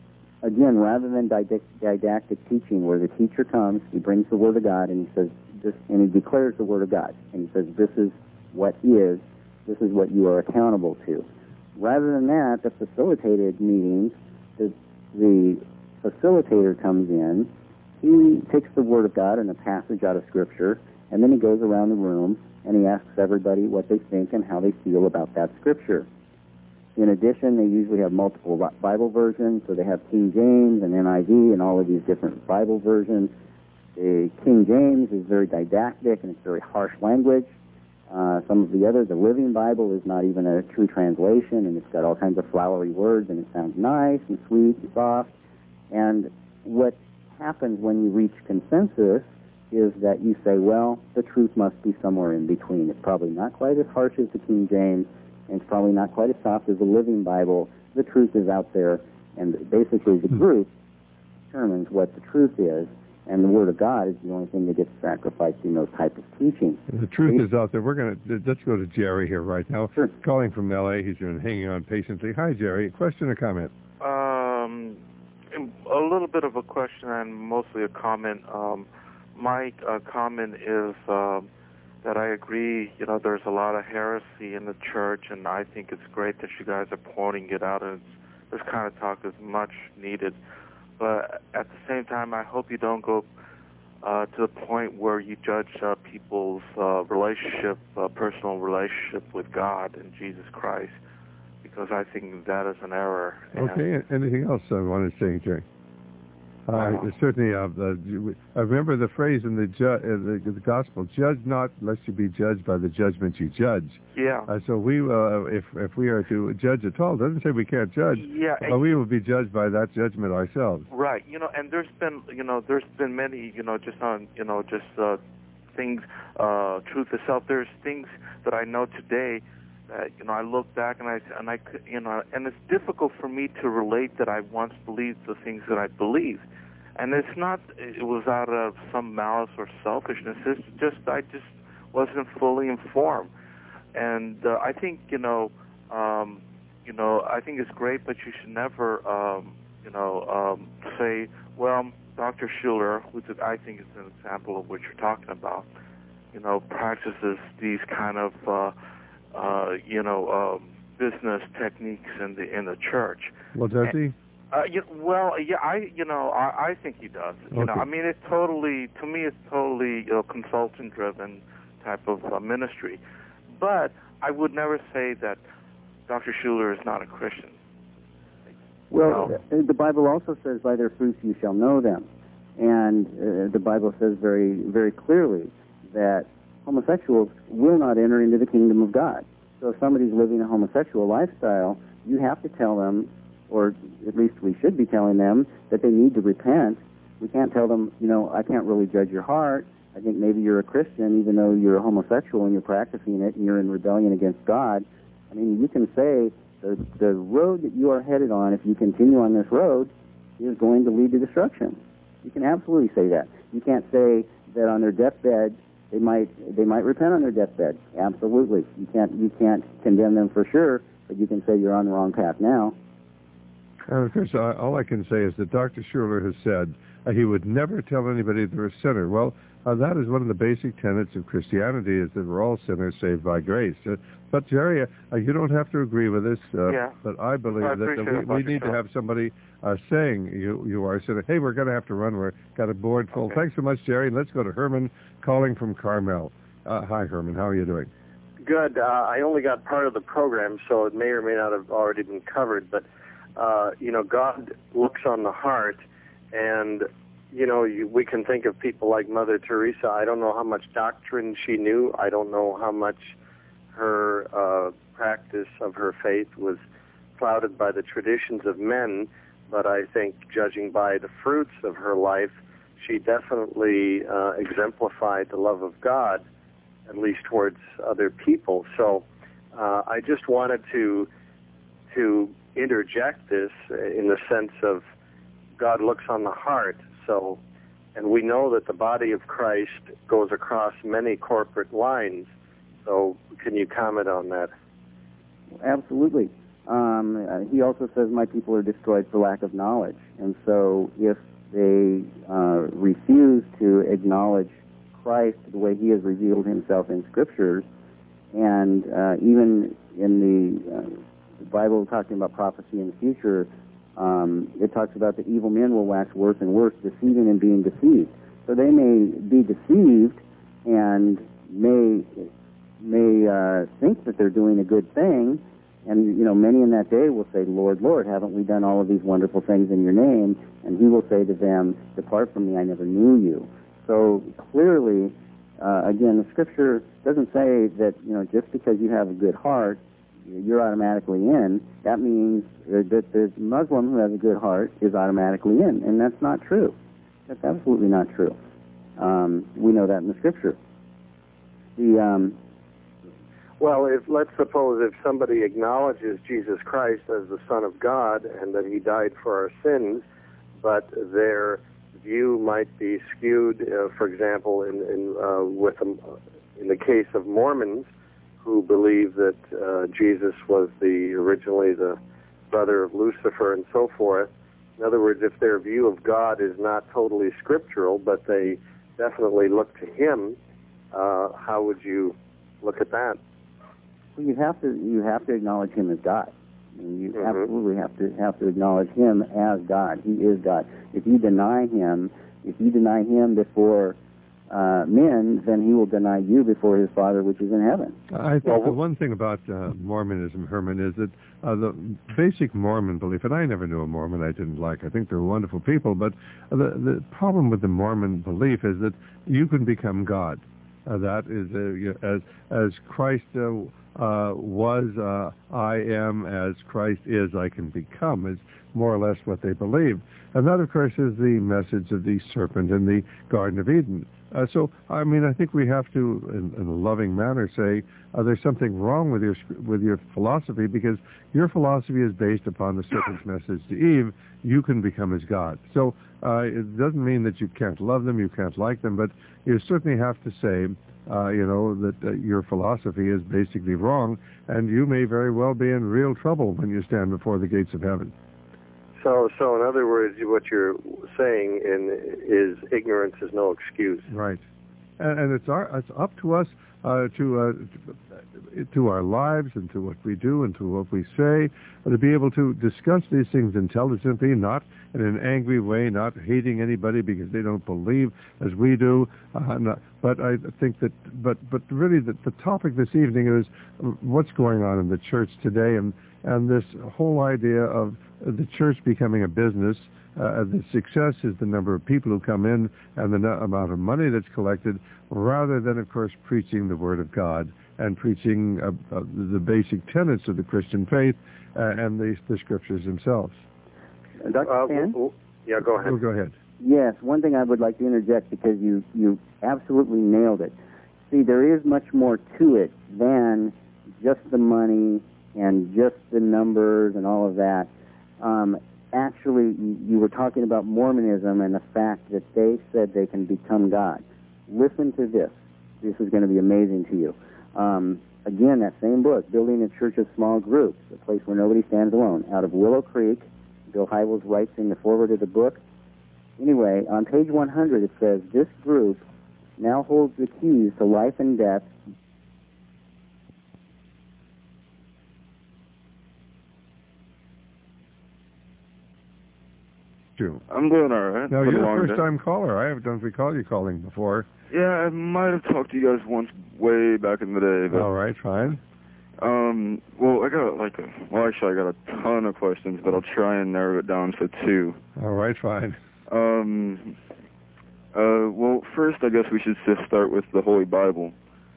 again, rather than didactic teaching, where the teacher comes, he brings the Word of God, and he says, and he declares the Word of God, and he says, this is what is, this is what you are accountable to. Rather than that, the facilitated meetings, the facilitator comes in, he takes the Word of God and a passage out of Scripture, and then he goes around the room and he asks everybody what they think and how they feel about that Scripture. In addition, they usually have multiple Bible versions, so they have King James and NIV and all of these different Bible versions. The King James is very didactic and it's very harsh language. Some of the others, the Living Bible, is not even a true translation, and it's got all kinds of flowery words, and it sounds nice and sweet and soft. And what happens when you reach consensus is that you say, well, the truth must be somewhere in between. It's probably not quite as harsh as the King James, and it's probably not quite as soft as the Living Bible. The truth is out there, and basically the group determines what the truth is, and the Word of God is the only thing that gets sacrificed in those type of teachings. The truth is out there. Let's go to Jerry here right now. Sure. Calling from L.A. He's been hanging on patiently. Hi, Jerry. Question or comment? A little bit of a question and mostly a comment. My comment is that I agree, there's a lot of heresy in the church, and I think it's great that you guys are pointing it out, and this kind of talk is much needed. But at the same time, I hope you don't go to the point where you judge people's personal relationship with God and Jesus Christ, because I think that is an error. Okay. Anything else I want to say, Jerry? Certainly, I remember the phrase in the gospel: "Judge not, lest you be judged by the judgment you judge." Yeah. So we, if we are to judge at all, it doesn't say we can't judge. Yeah. But we will be judged by that judgment ourselves. Right. And there's been many, just on, things, truth itself. There's things that I know today that, I look back and I could, and it's difficult for me to relate that I once believed the things that I believe. And it was out of some malice or selfishness. It's just, I just wasn't fully informed. And I think, I think it's great, but you should never, say, well, Dr. Schuller, which I think is an example of what you're talking about, practices these kind of, business techniques in the church. Well, does he? I think he does. Okay. I mean, to me, it's totally consultant-driven type of ministry. But I would never say that Dr. Schuller is not a Christian. Well, the Bible also says, by their fruits you shall know them. And the Bible says very, very clearly that homosexuals will not enter into the kingdom of God. So if somebody's living a homosexual lifestyle, you have to tell them, or at least we should be telling them, that they need to repent. We can't tell them, I can't really judge your heart. I think maybe you're a Christian, even though you're a homosexual and you're practicing it and you're in rebellion against God. I mean, you can say the road that you are headed on, if you continue on this road, is going to lead to destruction. You can absolutely say that. You can't say that on their deathbed they might repent on their deathbed. Absolutely. You can't condemn them for sure, but you can say you're on the wrong path now. And of course, all I can say is that Dr. Schuller has said he would never tell anybody they're a sinner. Well, that is one of the basic tenets of Christianity, is that we're all sinners saved by grace. But Jerry, you don't have to agree with this. But I believe that we need to have somebody saying you are a sinner. Hey, we're going to have to run. We've got a board full. Okay. Thanks so much, Jerry. Let's go to Herman calling from Carmel. Hi, Herman. How are you doing? Good. I only got part of the program, so it may or may not have already been covered. But, God looks on the heart, and we can think of people like Mother Teresa. I don't know how much doctrine she knew. I don't know how much her practice of her faith was clouded by the traditions of men, but I think, judging by the fruits of her life, she definitely exemplified the love of God, at least towards other people. So I just wanted to interject this in the sense of God looks on the heart. So, and we know that the body of Christ goes across many corporate lines. So can you comment on that? Absolutely. He also says, my people are destroyed for lack of knowledge. And so if they refuse to acknowledge Christ the way he has revealed himself in Scriptures, and even in the Bible talking about prophecy in the future, it talks about the evil men will wax worse and worse, deceiving and being deceived. So they may be deceived and may think that they're doing a good thing, and many in that day will say, Lord, Lord, haven't we done all of these wonderful things in your name? And he will say to them, depart from me, I never knew you. So clearly, again, the Scripture doesn't say that just because you have a good heart, you're automatically in. That means that the Muslim who has a good heart is automatically in, and that's not true. That's absolutely not true. We know that in the Scripture. Well, let's suppose if somebody acknowledges Jesus Christ as the Son of God and that he died for our sins, but their view might be skewed, for example, in the case of Mormons, who believe that Jesus was originally the brother of Lucifer and so forth. In other words, if their view of God is not totally scriptural, but they definitely look to him, how would you look at that? Well, you have to acknowledge him as God. I mean, you absolutely have to acknowledge him as God. He is God. If you deny him before men, then he will deny you before his Father which is in heaven. I think the one thing about Mormonism, Herman, is that the basic Mormon belief, and I never knew a Mormon I didn't like. I think they're wonderful people, but the problem with the Mormon belief is that you can become God. That is, as Christ was, I am, as Christ is, I can become, is more or less what they believe. And that, of course, is the message of the serpent in the Garden of Eden. So, I mean, I think we have to, in a loving manner, say there's something wrong with your philosophy, because your philosophy is based upon the serpent's message to Eve. You can become as God. So it doesn't mean that you can't love them, you can't like them, but you certainly have to say, that your philosophy is basically wrong, and you may very well be in real trouble when you stand before the gates of heaven. So in other words, what you're saying is ignorance is no excuse. Right, and it's up to us to our lives and to what we do and to what we say, to be able to discuss these things intelligently, not in an angry way, not hating anybody because they don't believe as we do. But I think that, but really the topic this evening is what's going on in the church today, and this whole idea of the church becoming a business. The success is the number of people who come in and the amount of money that's collected, rather than, of course, preaching the Word of God and preaching the basic tenets of the Christian faith and the Scriptures themselves. Dr. Stan? Yeah, go ahead. Oh, go ahead. Yes, one thing I would like to interject, because you absolutely nailed it. See, there is much more to it than just the money and just the numbers and all of that. Actually, you were talking about Mormonism and the fact that they said they can become God. Listen to this. This is going to be amazing to you. Again, that same book, Building a Church of Small Groups, a place where nobody stands alone, out of Willow Creek. Bill Hybels writes in the foreword of the book. Anyway, on page 100 it says, this group now holds the keys to life and death. I'm doing all right. Now, you're a first-time caller. I don't recall you calling before. Yeah, I might have talked to you guys once way back in the day. But, all right, fine. Well, I got actually I got a ton of questions, but I'll try and narrow it down to two. All right, fine. Well, first, I guess we should just start with the Holy Bible.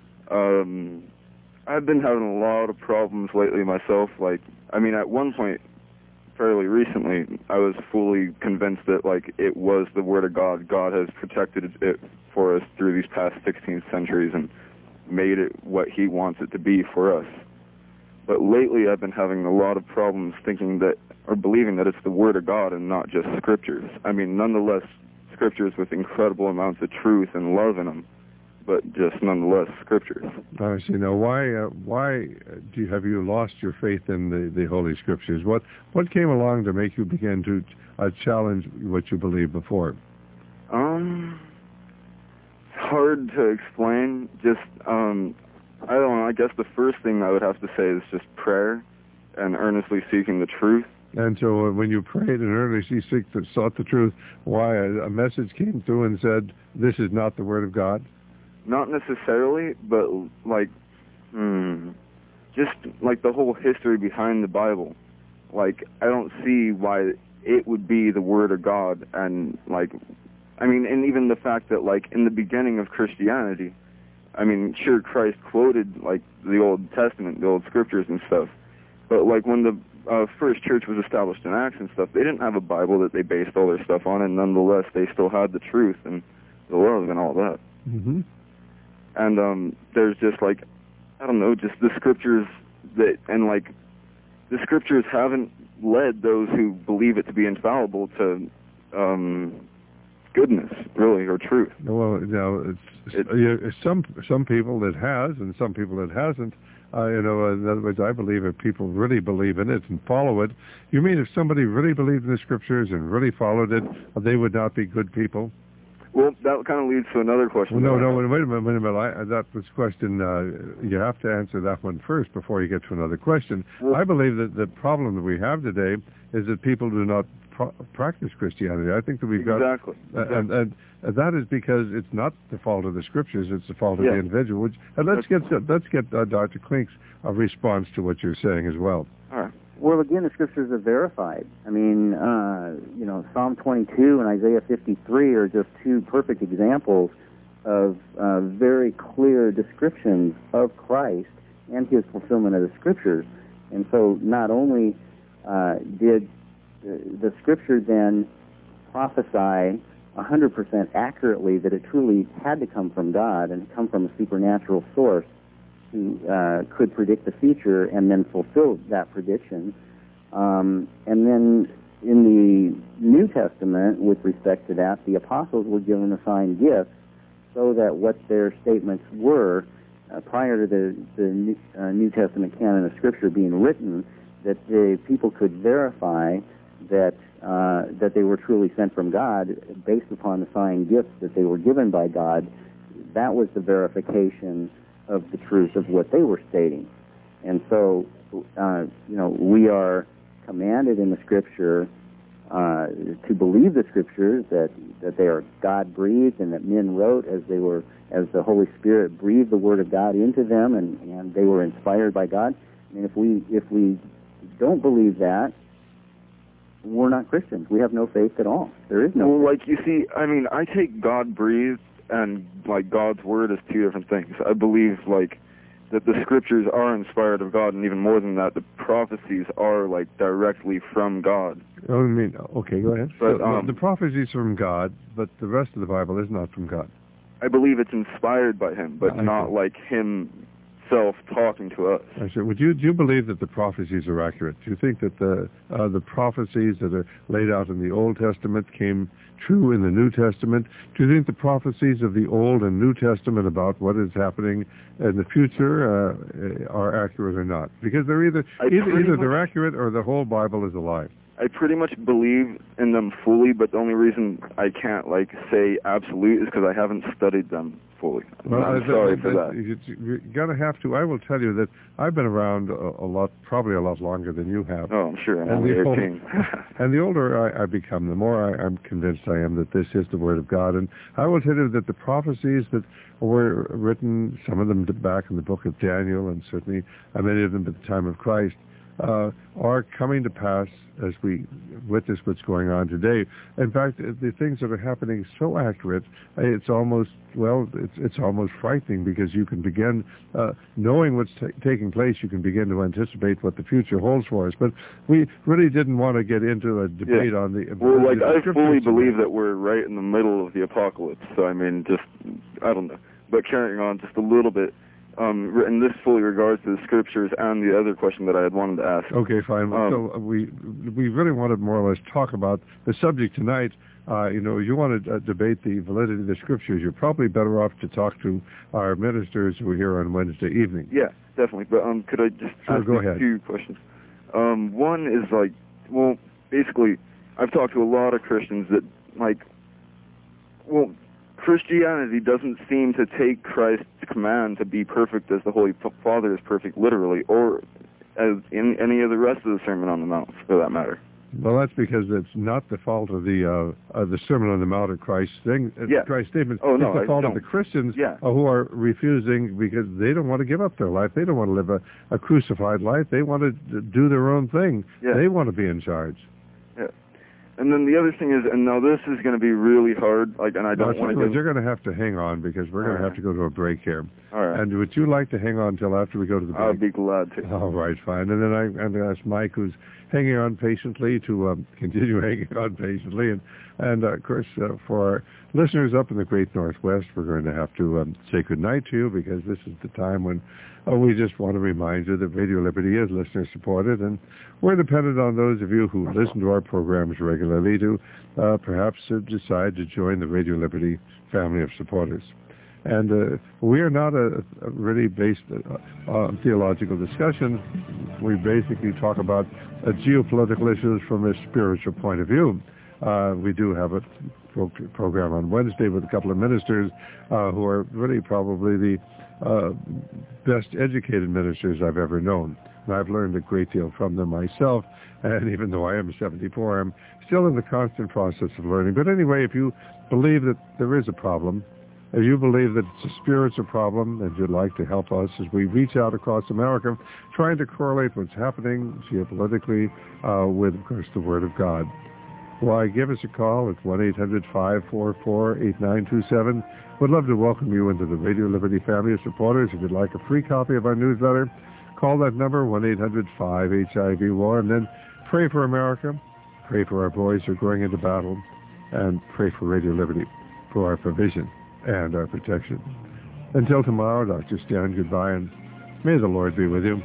I've been having a lot of problems lately myself. At one point, fairly recently, I was fully convinced that, it was the Word of God. God has protected it for us through these past 16 centuries and made it what He wants it to be for us. But lately, I've been having a lot of problems believing that it's the Word of God and not just Scriptures. Nonetheless, Scriptures with incredible amounts of truth and love in them. but just nonetheless scriptures. I see. Now, why have you lost your faith in the Holy Scriptures? What came along to make you begin to challenge what you believed before? It's hard to explain. Just I don't know. I guess the first thing I would have to say is just prayer and earnestly seeking the truth. And so when you prayed and earnestly sought the truth, why a message came through and said, this is not the Word of God? Not necessarily, but like, just like the whole history behind the Bible. Like, I don't see why it would be the Word of God. And like, I mean, and even the fact that like in the beginning of Christianity, I mean, sure, Christ quoted like the Old Testament, the Old Scriptures and stuff. But like when the first church was established in Acts and stuff, they didn't have a Bible that they based all their stuff on, and nonetheless they still had the truth and the love and all that. Mm-hmm. And there's just like, I don't know, just the scriptures that, and like the scriptures haven't led those who believe it to be infallible to goodness, really, or truth. Well, now some people it has, and some people it hasn't. In other words, I believe if people really believe in it and follow it. You mean if somebody really believed in the scriptures and really followed it, they would not be good people? Well, that kind of leads to another question. Well, no, wait a minute. That was question. You have to answer that one first before you get to another question. Well, I believe that the problem that we have today is that people do not practice Christianity. I think that we've got exactly. And that is because it's not the fault of the scriptures; it's the fault of the individual. Let's get Dr. Klink's response to what you're saying as well. All right. Well, again, the scriptures are verified. I mean, Psalm 22 and Isaiah 53 are just two perfect examples of very clear descriptions of Christ and his fulfillment of the scriptures. And so not only did the scripture then prophesy 100% accurately that it truly had to come from God and come from a supernatural source who could predict the future and then fulfill that prediction. And then in the New Testament, with respect to that, the apostles were given assigned gifts so that what their statements were prior to the New Testament canon of Scripture being written, that the people could verify that they were truly sent from God based upon assigned gifts that they were given by God. That was the verification of the truth of what they were stating. And so, we are commanded in the Scripture to believe the Scriptures, that they are God-breathed and that men wrote as the Holy Spirit breathed the Word of God into them, and they were inspired by God. I mean, if we don't believe that, we're not Christians. We have no faith at all. There is no faith. Like, you see, I mean, I take God-breathed and, like, God's Word as two different things. I believe, like, that the scriptures are inspired of God, and even more than that, the prophecies are, like, directly from God. Oh, I mean, okay, go ahead. But, the prophecies from God, but the rest of the Bible is not from God. I believe it's inspired by Him, but not like Himself talking to us. I see. Do you believe that the prophecies are accurate? Do you think that the prophecies that are laid out in the Old Testament came true in the New Testament? Do you think the prophecies of the Old and New Testament about what is happening in the future are accurate or not? Because they're either they're accurate or the whole Bible is a lie. I pretty much believe in them fully, but the only reason I can't like say absolute is because I haven't studied them fully. Well, I'm sorry for that. You're going to have to. I will tell you that I've been around a lot, probably a lot longer than you have. Oh, I'm sure. I'm only 18. And the older I become, the more I'm convinced I am that this is the Word of God. And I will tell you that the prophecies that were written, some of them back in the book of Daniel, and certainly many of them at the time of Christ, are coming to pass as we witness what's going on today. In fact, the things that are happening so accurate, it's almost frightening, because you can begin knowing what's taking place. You can begin to anticipate what the future holds for us. But we really didn't want to get into a debate on the. Well, like I fully believe that we're right in the middle of the apocalypse. So I mean, just I don't know. But carrying on just a little bit. and this fully regards to the scriptures and the other question that I had wanted to ask. Okay, fine. So we really wanted more or less talk about the subject tonight. You want to debate the validity of the scriptures. You're probably better off to talk to our ministers who are here on Wednesday evening. Yeah, definitely. But could I just ask a few questions? One is basically, I've talked to a lot of Christians that Christianity doesn't seem to take Christ's command to be perfect as the Holy Father is perfect literally, or as in any of the rest of the Sermon on the Mount, for that matter. Well, that's because it's not the fault of the Sermon on the Mount or Christ's Christ's statement. Oh, no, it's the fault of the Christians who are refusing because they don't want to give up their life. They don't want to live a crucified life. They want to do their own thing. Yeah. They want to be in charge. Yeah. And then the other thing is, and now this is going to be really hard, and I don't want to... You're going to have to hang on because we're going to have to go to a break here. All right. And would you like to hang on until after we go to the break? I'd be glad to. All right, fine. And then I'm going to ask Mike, who's hanging on patiently, to continue hanging on patiently. And of course, for our listeners up in the Great Northwest, we're going to have to say goodnight to you because this is the time when we just want to remind you that Radio Liberty is listener-supported, and we're dependent on those of you who listen to our programs regularly to perhaps decide to join the Radio Liberty family of supporters. And we are not really based on theological discussion. We basically talk about geopolitical issues from a spiritual point of view. We do have a program on Wednesday with a couple of ministers who are really probably the best educated ministers I've ever known. And I've learned a great deal from them myself, and even though I am 74, I'm still in the constant process of learning. But anyway, if you believe that there is a problem, if you believe that it's a spiritual problem and you'd like to help us as we reach out across America, trying to correlate what's happening geopolitically with, of course, the Word of God, why, give us a call at 1-800-544-8927. We'd love to welcome you into the Radio Liberty family of supporters. If you'd like a free copy of our newsletter, call that number, 1-800-5HIV-WAR, and then pray for America, pray for our boys who are going into battle, and pray for Radio Liberty for our provision and our protection. Until tomorrow, Dr. Stan, goodbye, and may the Lord be with you.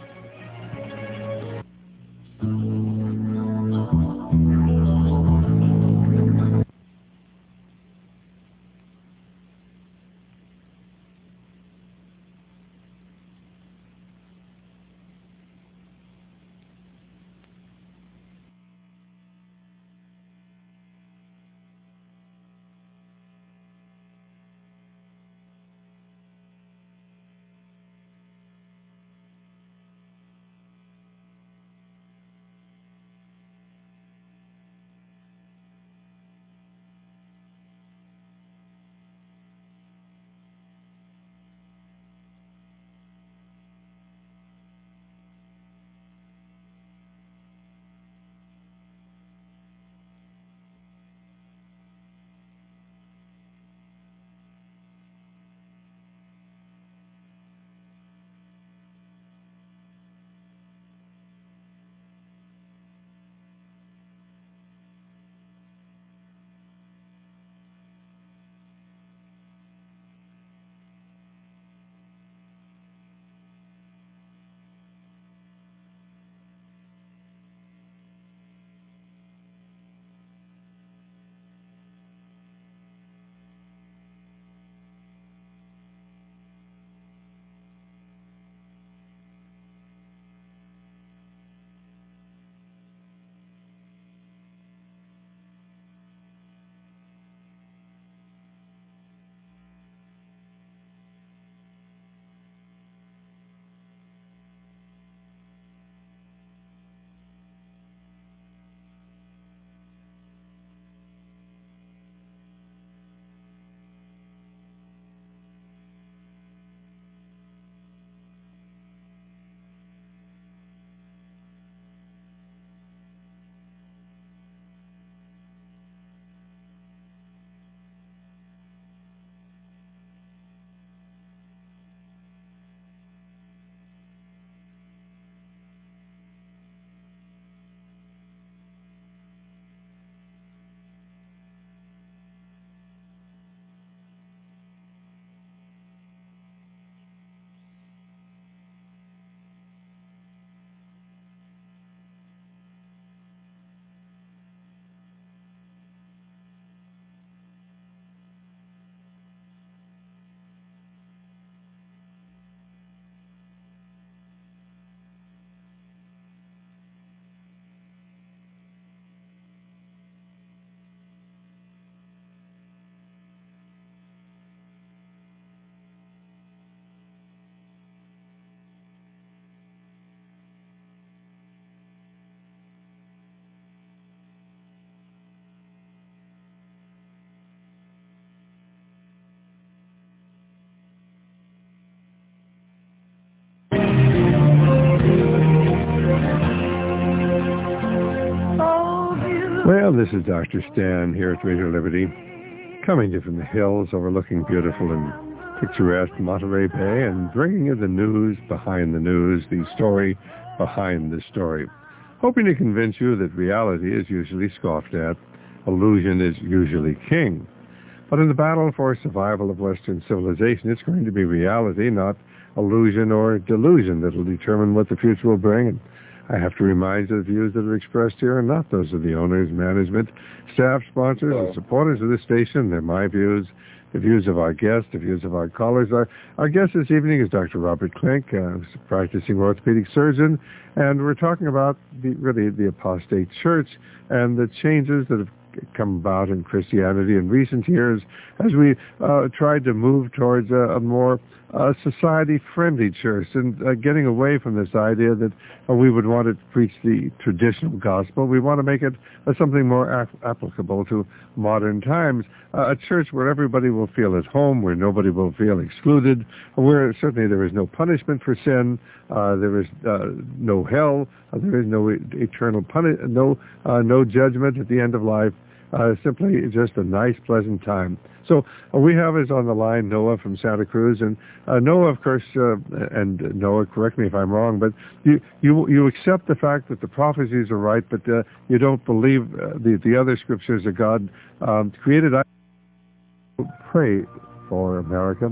Well, this is Dr. Stan here at Radio Liberty, coming to you from the hills overlooking beautiful and picturesque Monterey Bay and bringing you the news behind the news, the story behind the story. Hoping to convince you that reality is usually scoffed at, illusion is usually king. But in the battle for survival of Western civilization, it's going to be reality, not illusion or delusion, that will determine what the future will bring. And I have to remind you the views that are expressed here are not those of the owners, management, staff, sponsors, and supporters of this station. They're my views, the views of our guests, the views of our callers. Our guest this evening is Dr. Robert Klink, who's a practicing orthopedic surgeon, and we're talking about the apostate church and the changes that have come about in Christianity in recent years as we tried to move towards a more society-friendly church and getting away from this idea that we would want to preach the traditional gospel. We want to make it something more applicable to modern times, a church where everybody will feel at home, where nobody will feel excluded, where certainly there is no punishment for sin, there is no hell, there is no eternal no judgment at the end of life. Simply just a nice, pleasant time. So we have is on the line Noah from Santa Cruz, and Noah, of course, and Noah, correct me if I'm wrong, but you accept the fact that the prophecies are right, but you don't believe the other scriptures that God created. I pray for America.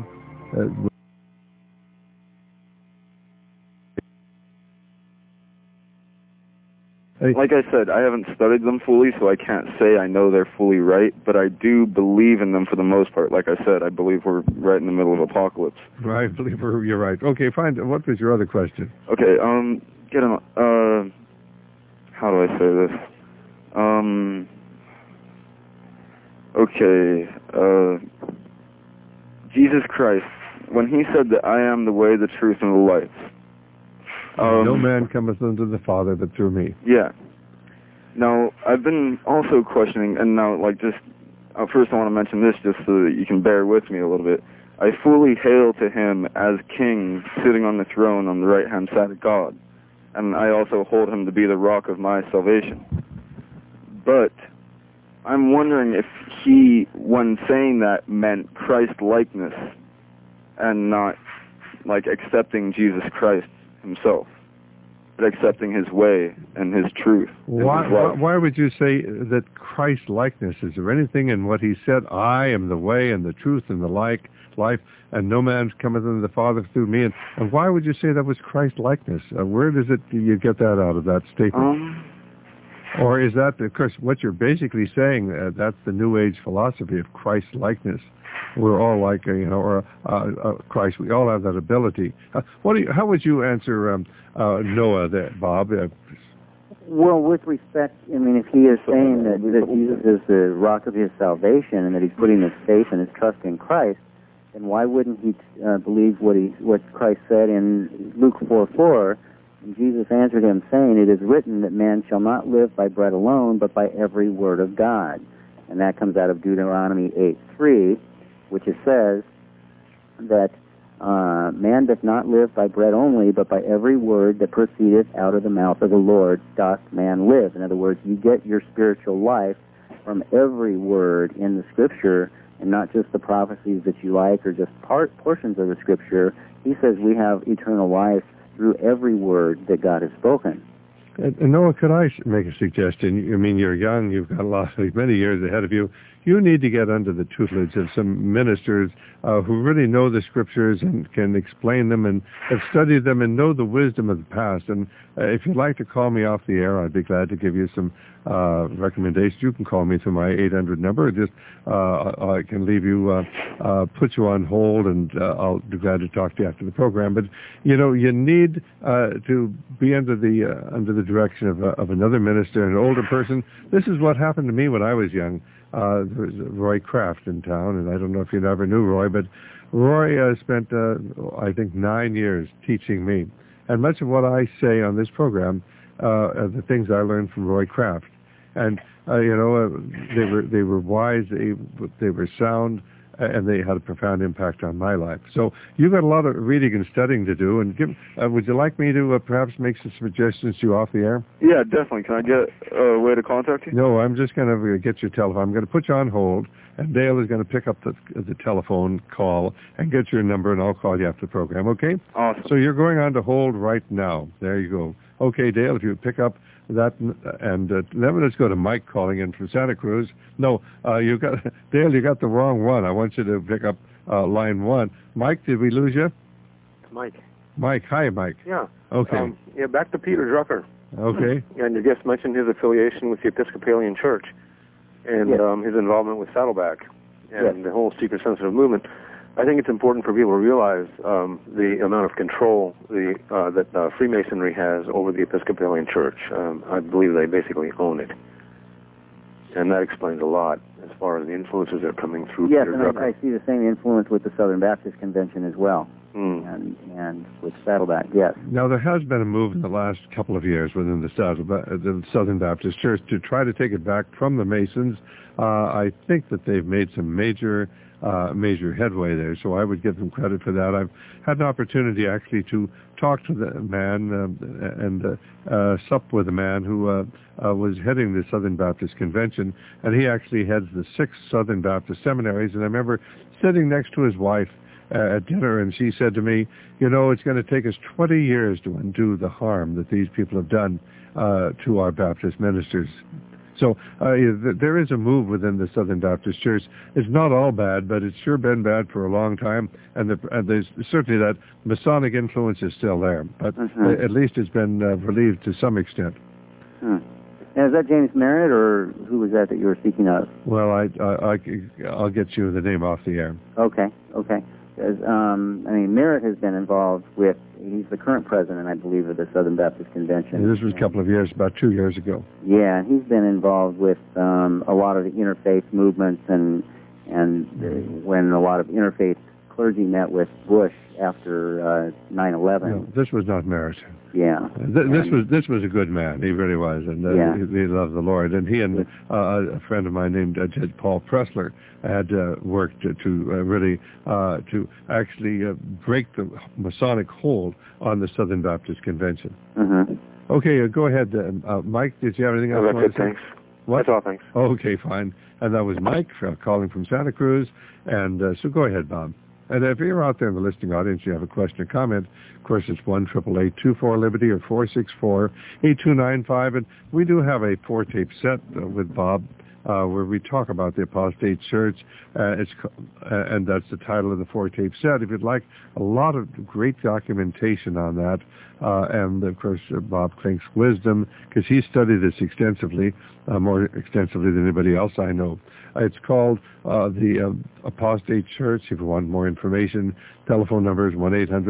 Like I said, I haven't studied them fully, so I can't say I know they're fully right, but I do believe in them for the most part. Like I said, I believe we're right in the middle of apocalypse. I believe you're right. Okay, fine. What was your other question? Okay, how do I say this? Jesus Christ, when he said that I am the way, the truth, and the life, no man cometh unto the Father but through me. Yeah. Now, I've been also questioning, and now, first I want to mention this just so that you can bear with me a little bit. I fully hail to him as king sitting on the throne on the right-hand side of God, and I also hold him to be the rock of my salvation. But I'm wondering if he, when saying that, meant Christ-likeness and not, accepting Jesus Christ himself, but accepting his way and his truth. Why would you say that Christ-likeness? Is there anything in what he said, I am the way and the truth and the life, and no man cometh unto the Father through me? And why would you say that was Christ-likeness? Where does you get that out of that statement? Or is that, of course, what you're basically saying, that's the New Age philosophy of Christ-likeness. We're all like, Christ. We all have that ability. How would you answer Noah, Bob? Well, with respect, if he is saying that Jesus is the rock of his salvation and that he's putting his faith and his trust in Christ, then why wouldn't he believe what Christ said in Luke 4:4? And Jesus answered him, saying, "It is written that man shall not live by bread alone, but by every word of God." And that comes out of Deuteronomy 8:3. which it says that man doth not live by bread only, but by every word that proceedeth out of the mouth of the Lord doth man live. In other words, you get your spiritual life from every word in the Scripture, and not just the prophecies that you like or just portions of the Scripture. He says we have eternal life through every word that God has spoken. And Noah, could I make a suggestion? You're young, you've got many years ahead of you. You need to get under the tutelage of some ministers who really know the Scriptures and can explain them and have studied them and know the wisdom of the past. And if you'd like to call me off the air, I'd be glad to give you some recommendations. You can call me through my 800 number. Just I can leave you, put you on hold, and I'll be glad to talk to you after the program. But you need to be under the direction of another minister, an older person. This is what happened to me when I was young. There was Roy Kraft in town, and I don't know if you ever knew Roy, but Roy spent, I think, 9 years teaching me. And much of what I say on this program are the things I learned from Roy Kraft. And, they were wise, they were sound, and they had a profound impact on my life. So you've got a lot of reading and studying to do. And would you like me to perhaps make some suggestions to you off the air? Yeah, definitely. Can I get a way to contact you? No, I'm just going to get your telephone. I'm going to put you on hold, and Dale is going to pick up the telephone call and get your number, and I'll call you after the program, okay? Awesome. So you're going on to hold right now. There you go. Okay, Dale, if you would pick up that, and then let's go to Mike calling in from Santa Cruz. No, Dale, you got the wrong one. I want you to pick up line 1. Mike, did we lose you? Mike. Mike, hi, Mike. Yeah. Okay. Back to Peter Drucker. Okay. And you just mentioned his affiliation with the Episcopalian Church and his involvement with Saddleback and the whole seeker-sensitive movement. I think it's important for people to realize the amount of control that Freemasonry has over the Episcopalian Church. I believe they basically own it. And that explains a lot as far as the influences that are coming through Peter Drucker. I see the same influence with the Southern Baptist Convention as well. And with Saddleback, yes. Now, there has been a move in the last couple of years within the Southern Baptist Church to try to take it back from the Masons. I think that they've made some major headway there, so I would give them credit for that. I've had an opportunity actually to talk to the man and sup with a man who was heading the Southern Baptist Convention, and he actually heads the 6 Southern Baptist seminaries, and I remember sitting next to his wife at dinner, and she said to me, it's going to take us 20 years to undo the harm that these people have done to our Baptist ministers. So there is a move within the Southern Baptist Church. It's not all bad, but it's sure been bad for a long time, and there's certainly that Masonic influence is still there, but at least it's been relieved to some extent. Now, is that James Merritt, or who was that you were speaking of? Well, I'll get you the name off the air. Okay. Because, Merritt has been involved with, he's the current president, I believe, of the Southern Baptist Convention. This was a couple of years, about 2 years ago. Yeah, he's been involved with a lot of the interfaith movements and when a lot of interfaith clergy met with Bush after 9/11. No, this was not Merritt. Yeah. This was a good man. He really was, and he loved the Lord. And he and a friend of mine named Judge Paul Pressler had worked to actually break the Masonic hold on the Southern Baptist Convention. Okay, go ahead, Mike. Did you have anything else? That's it. Thanks. What? That's all. Thanks. Okay, fine. And that was Mike calling from Santa Cruz. And so go ahead, Bob. And if you're out there in the listening audience, you have a question or comment, of course, it's 1-888-24-LIBERTY or 464-8295. And we do have a 4-tape set with Bob where we talk about the apostate church. And that's the title of the 4-tape set. If you'd like a lot of great documentation on that, and, of course, Bob Klink's wisdom, because he studied this extensively, more extensively than anybody else I know. It's called the Apostate Church. If you want more information, telephone number is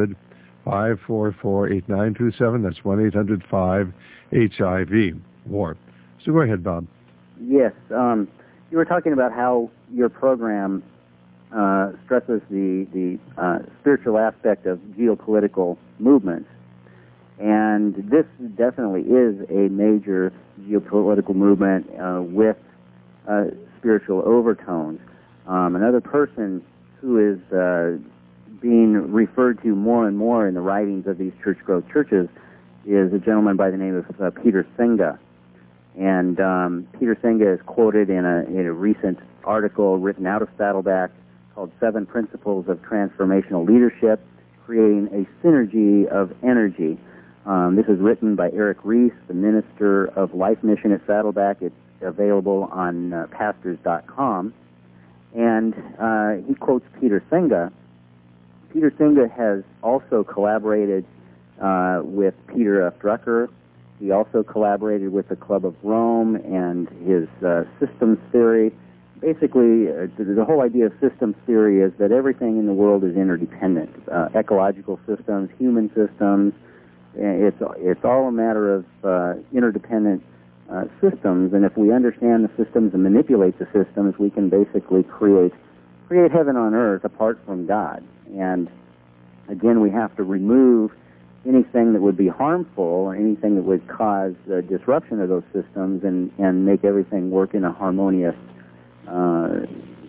1-800-544-8927. That's 1-800-5-HIV-WAR. So go ahead, Bob. Yes. You were talking about how your program stresses the spiritual aspect of geopolitical movements. And this definitely is a major geopolitical movement with spiritual overtones. Another person who is being referred to more and more in the writings of these church growth churches is a gentleman by the name of Peter Senga. And Peter Senga is quoted in a recent article written out of Saddleback called 7 Principles of Transformational Leadership, Creating a Synergy of Energy. This is written by Eric Reese, the minister of Life Mission at Saddleback. It's available on pastors.com. And he quotes Peter Senga. Peter Senga has also collaborated with Peter F. Drucker. He also collaborated with the Club of Rome and his systems theory. Basically, the whole idea of systems theory is that everything in the world is interdependent. Ecological systems, human systems, it's all a matter of interdependent systems, and if we understand the systems and manipulate the systems, we can basically create heaven on earth apart from God. And again, we have to remove anything that would be harmful or anything that would cause disruption of those systems and make everything work in a harmonious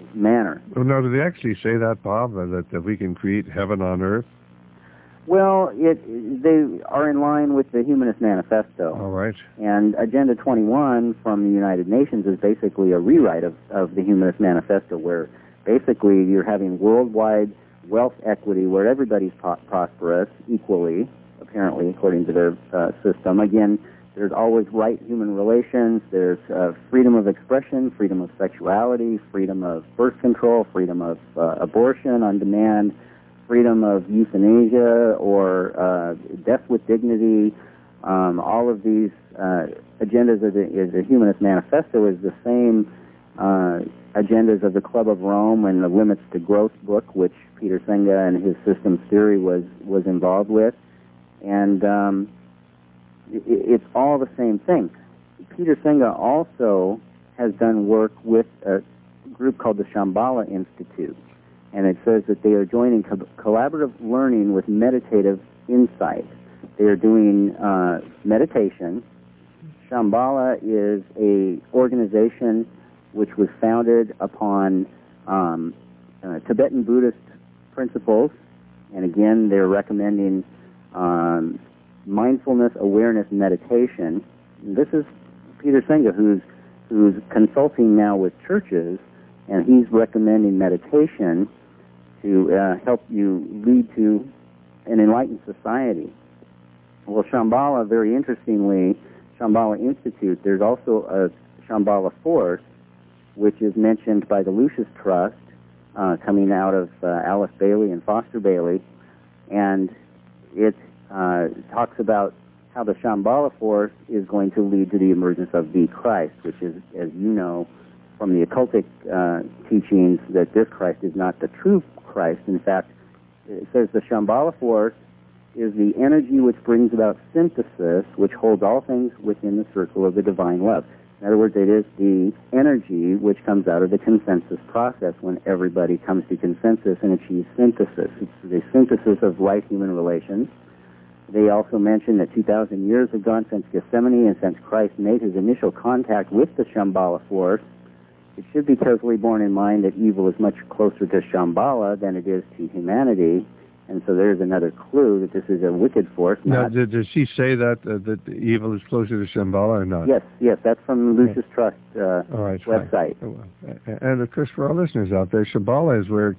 manner. Well, now, do they actually say that, Bob, that we can create heaven on earth? Well, they are in line with the Humanist Manifesto. All right. And Agenda 21 from the United Nations is basically a rewrite of the Humanist Manifesto, where basically you're having worldwide wealth equity where everybody's prosperous equally, apparently, according to their system. Again, there's always right human relations. There's freedom of expression, freedom of sexuality, freedom of birth control, freedom of abortion on demand, freedom of euthanasia or death with dignity. All of these agendas of the Humanist Manifesto is the same agendas of the Club of Rome and the Limits to Growth book, which Peter Senge and his systems theory was involved with. And it's all the same thing. Peter Senge also has done work with a group called the Shambhala Institute. And it says that they are joining collaborative learning with meditative insight. They are doing meditation. Shambhala is a organization which was founded upon Tibetan Buddhist principles. And again, they're recommending mindfulness, awareness, meditation. And this is Peter Senge, who's consulting now with churches, and he's recommending meditation to help you lead to an enlightened society. Well, Shambhala, very interestingly, Shambhala Institute, there's also a Shambhala Force, which is mentioned by the Lucis Trust, coming out of Alice Bailey and Foster Bailey, and it talks about how the Shambhala Force is going to lead to the emergence of the Christ, which is, as you know, from the occultic teachings, that this Christ is not the true Christ. In fact, it says the Shambhala Force is the energy which brings about synthesis, which holds all things within the circle of the divine love. In other words, it is the energy which comes out of the consensus process when everybody comes to consensus and achieves synthesis. It's the synthesis of right human relations. They also mention that 2,000 years have gone since Gethsemane and since Christ made his initial contact with the Shambhala Force. It should be carefully borne in mind that evil is much closer to Shambhala than it is to humanity, and so there's another clue that this is a wicked force. Now, does she say that evil is closer to Shambhala or not? Yes, that's from the Lucis Trust website. Fine. And of course, for our listeners out there, Shambhala is where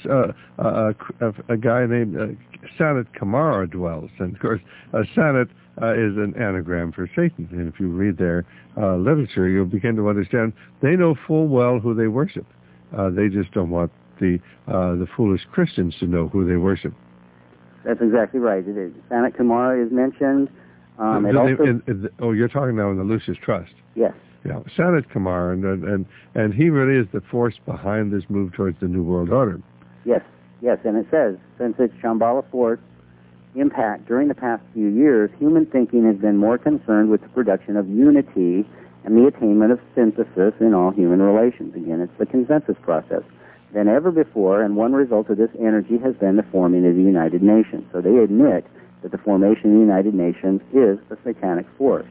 a guy named Sanat Kumara dwells, and of course, Sanat is an anagram for Satan. And if you read their literature, you'll begin to understand they know full well who they worship. They just don't want the foolish Christians to know who they worship. That's exactly right. It is. Sanat Kumara is mentioned. You're talking now in the Lucis Trust. Yes. Yeah, Sanat Kumara, and he really is the force behind this move towards the New World Order. Yes, and it says, since its Shambhala Force impact during the past few years, human thinking has been more concerned with the production of unity and the attainment of synthesis in all human relations. Again, it's the consensus process than ever before, and one result of this energy has been the forming of the United Nations. So they admit that the formation of the United Nations is a satanic force.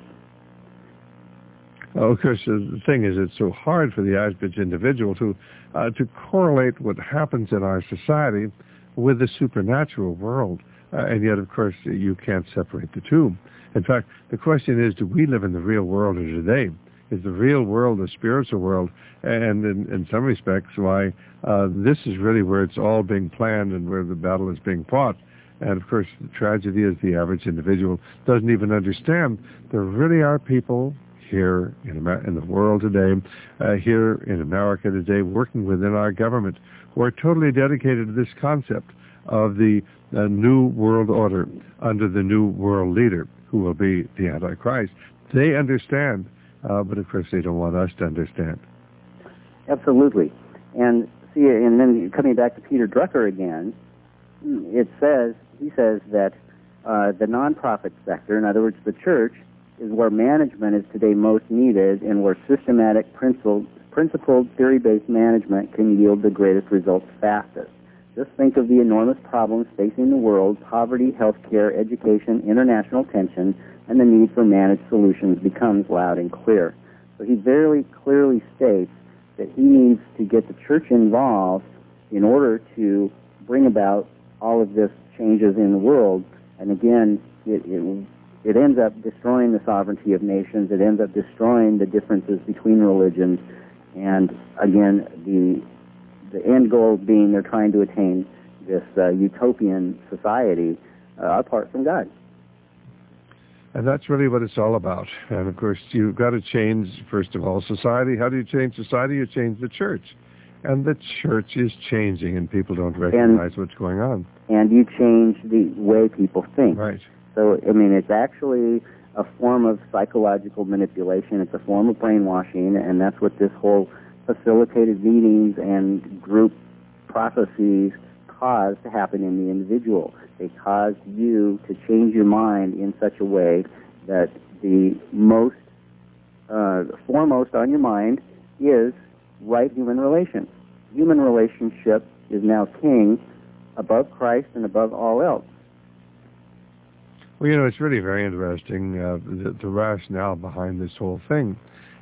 Of course, the thing is, it's so hard for the average individual to correlate what happens in our society with the supernatural world. And yet, of course, you can't separate the two. In fact, the question is, do we live in the real world or today? Is the real world the spiritual world? And in some respects, why this is really where it's all being planned and where the battle is being fought. And, of course, the tragedy is the average individual doesn't even understand there really are people here in the world today, here in America today, working within our government, who are totally dedicated to this concept of the new world order under the new world leader, who will be the Antichrist. They understand, but of course they don't want us to understand. Absolutely. And see, and then coming back to Peter Drucker again, he says that the nonprofit sector, in other words, the church, is where management is today most needed and where systematic, principled, theory-based management can yield the greatest results fastest. Just think of the enormous problems facing the world: poverty, healthcare, education, international tension, and the need for managed solutions becomes loud and clear. So he very clearly states that he needs to get the church involved in order to bring about all of this changes in the world. And again, it ends up destroying the sovereignty of nations. It ends up destroying the differences between religions. And again, the end goal being they're trying to attain this utopian society apart from God. And that's really what it's all about. And of course, you've got to change, first of all, society. How do you change society? You change the church. And the church is changing, and people don't recognize what's going on. And you change the way people think. Right. So, I mean, it's actually a form of psychological manipulation. It's a form of brainwashing, and that's what this whole facilitated meetings and group processes cause to happen in the individual. They cause you to change your mind in such a way that the most foremost on your mind is right human relations. Human relationship is now king above Christ and above all else. Well, you know, it's really very interesting, the rationale behind this whole thing.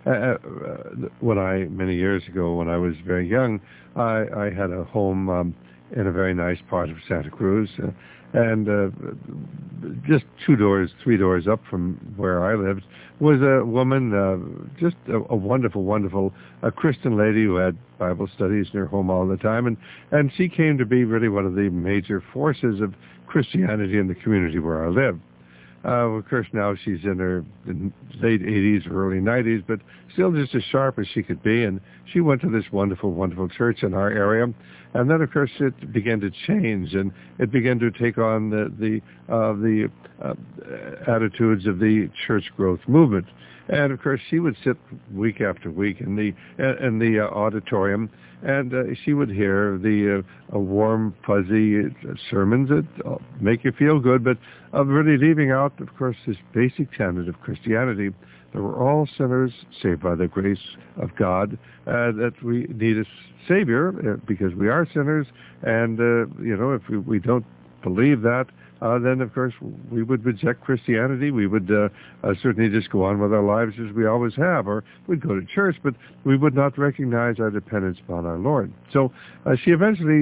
Many years ago, when I was very young, I had a home in a very nice part of Santa Cruz, and just 3 doors up from where I lived was a woman, just a wonderful, wonderful Christian lady who had Bible studies in her home all the time, and she came to be really one of the major forces of Christianity in the community where I lived. Of course, now she's in her late 80s or early 90s, but still just as sharp as she could be. And she went to this wonderful, wonderful church in our area. And then, of course, it began to change, and it began to take on the attitudes of the church growth movement. And of course, she would sit week after week in the auditorium, and she would hear the warm, fuzzy sermons that make you feel good, but really leaving out, of course, this basic tenet of Christianity, that we're all sinners saved by the grace of God, that we need a Savior because we are sinners, and if we don't believe that, then, of course, we would reject Christianity. We would certainly just go on with our lives as we always have, or we'd go to church, but we would not recognize our dependence upon our Lord. So she eventually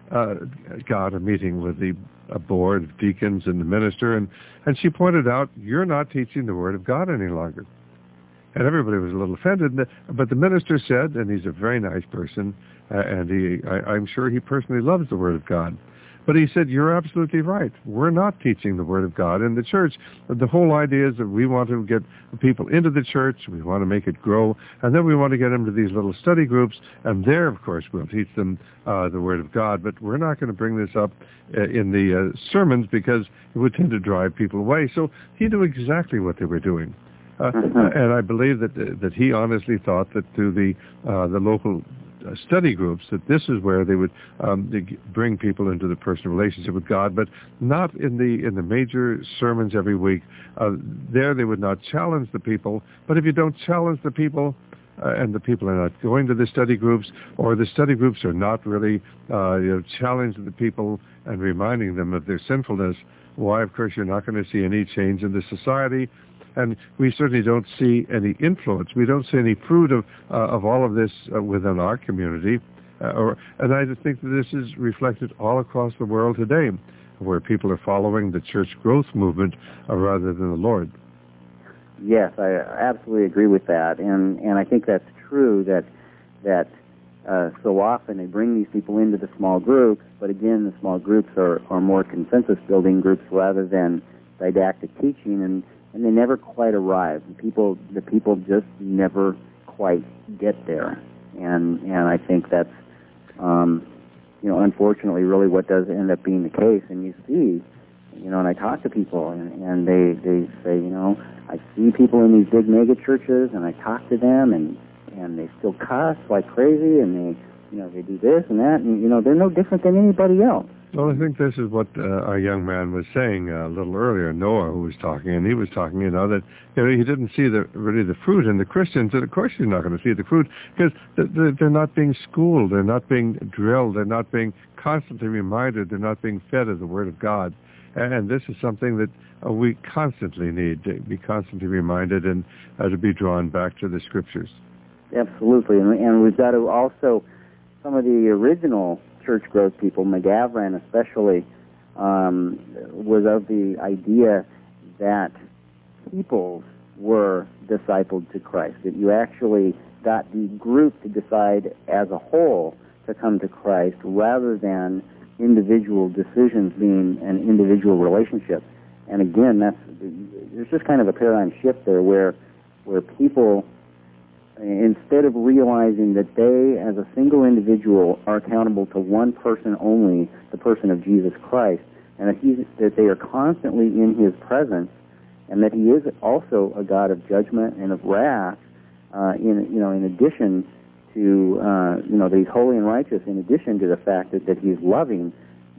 got a meeting with the board of deacons and the minister, and she pointed out, you're not teaching the Word of God any longer. And everybody was a little offended, but the minister said, and he's a very nice person, and I'm sure he personally loves the Word of God, but he said, you're absolutely right. We're not teaching the Word of God in the church. The whole idea is that we want to get people into the church, we want to make it grow, and then we want to get them to these little study groups, and there, of course, we'll teach them the Word of God. But we're not going to bring this up in the sermons because it would tend to drive people away. So he knew exactly what they were doing. And I believe that he honestly thought that through the local study groups, that this is where they would bring people into the personal relationship with God, but not in the major sermons every week. There they would not challenge the people, but if you don't challenge the people, and the people are not going to the study groups, or the study groups are not really challenging the people and reminding them of their sinfulness, why, of course, you're not going to see any change in the society. And we certainly don't see any influence. We don't see any fruit of all of this within our community. And I think that this is reflected all across the world today, where people are following the church growth movement rather than the Lord. Yes, I absolutely agree with that. And I think that's true that so often they bring these people into the small groups, but again, the small groups are more consensus-building groups rather than didactic teaching, and they never quite arrive. The people just never quite get there, and I think that's unfortunately really what does end up being the case. And you see, and I talk to people, and they say, I see people in these big mega churches, and I talk to them, and they still cuss like crazy, and they do this and that, and they're no different than anybody else. Well, I think this is what our young man was saying a little earlier, Noah, who was talking, and he was talking, that he didn't see really the fruit in the Christians, and of course you're not going to see the fruit, because they're not being schooled, they're not being drilled, they're not being constantly reminded, they're not being fed of the Word of God. And this is something that we constantly need, to be constantly reminded and to be drawn back to the Scriptures. Absolutely, and we've got to also, some of the original church growth people, McGavran especially, was of the idea that peoples were discipled to Christ, that you actually got the group to decide as a whole to come to Christ rather than individual decisions being an individual relationship. And again, there's just kind of a paradigm shift there where people, instead of realizing that they as a single individual are accountable to one person only, the person of Jesus Christ, and that they are constantly in his presence, and that he is also a God of judgment and of wrath, in addition to that he's holy and righteous, in addition to the fact that he's loving.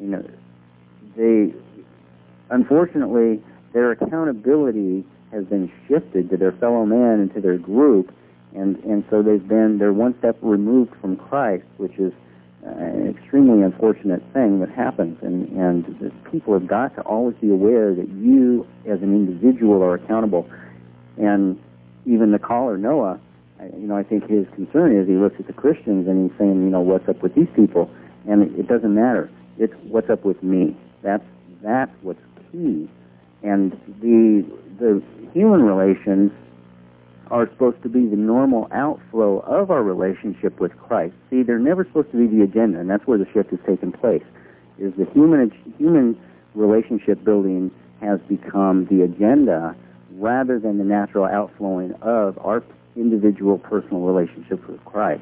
Unfortunately, their accountability has been shifted to their fellow man and to their group, and so they're one step removed from Christ, which is an extremely unfortunate thing that happens. And people have got to always be aware that you, as an individual, are accountable. And even the caller, Noah, I think his concern is he looks at the Christians and he's saying, what's up with these people? And it doesn't matter. It's what's up with me. That's what's key. And the human relations are supposed to be the normal outflow of our relationship with Christ. See, they're never supposed to be the agenda, and that's where the shift has taken place. Is the human relationship building has become the agenda rather than the natural outflowing of our individual personal relationships with Christ.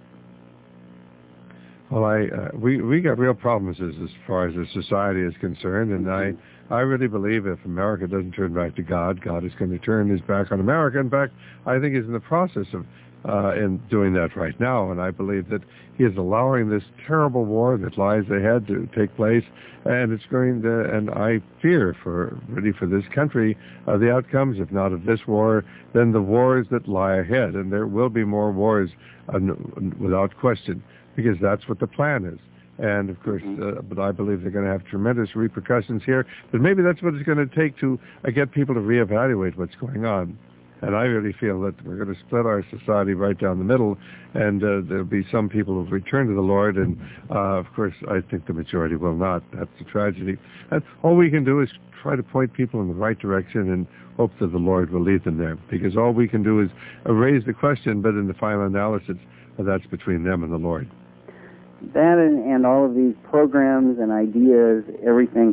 Well, we got real problems as far as the society is concerned, and I really believe if America doesn't turn back to God, God is going to turn his back on America. In fact, I think he's in the process of in doing that right now, and I believe that he is allowing this terrible war that lies ahead to take place, and it's going to, and I fear for this country, the outcomes, if not of this war, then the wars that lie ahead, and there will be more wars without question, because that's what the plan is. And, of course, but I believe they're going to have tremendous repercussions here. But maybe that's what it's going to take to get people to reevaluate what's going on. And I really feel that we're going to split our society right down the middle, and there'll be some people who return to the Lord, and, of course, I think the majority will not. That's the tragedy. And all we can do is try to point people in the right direction and hope that the Lord will lead them there, because all we can do is raise the question, but in the final analysis, that's between them and the Lord. That and all of these programs and ideas, everything,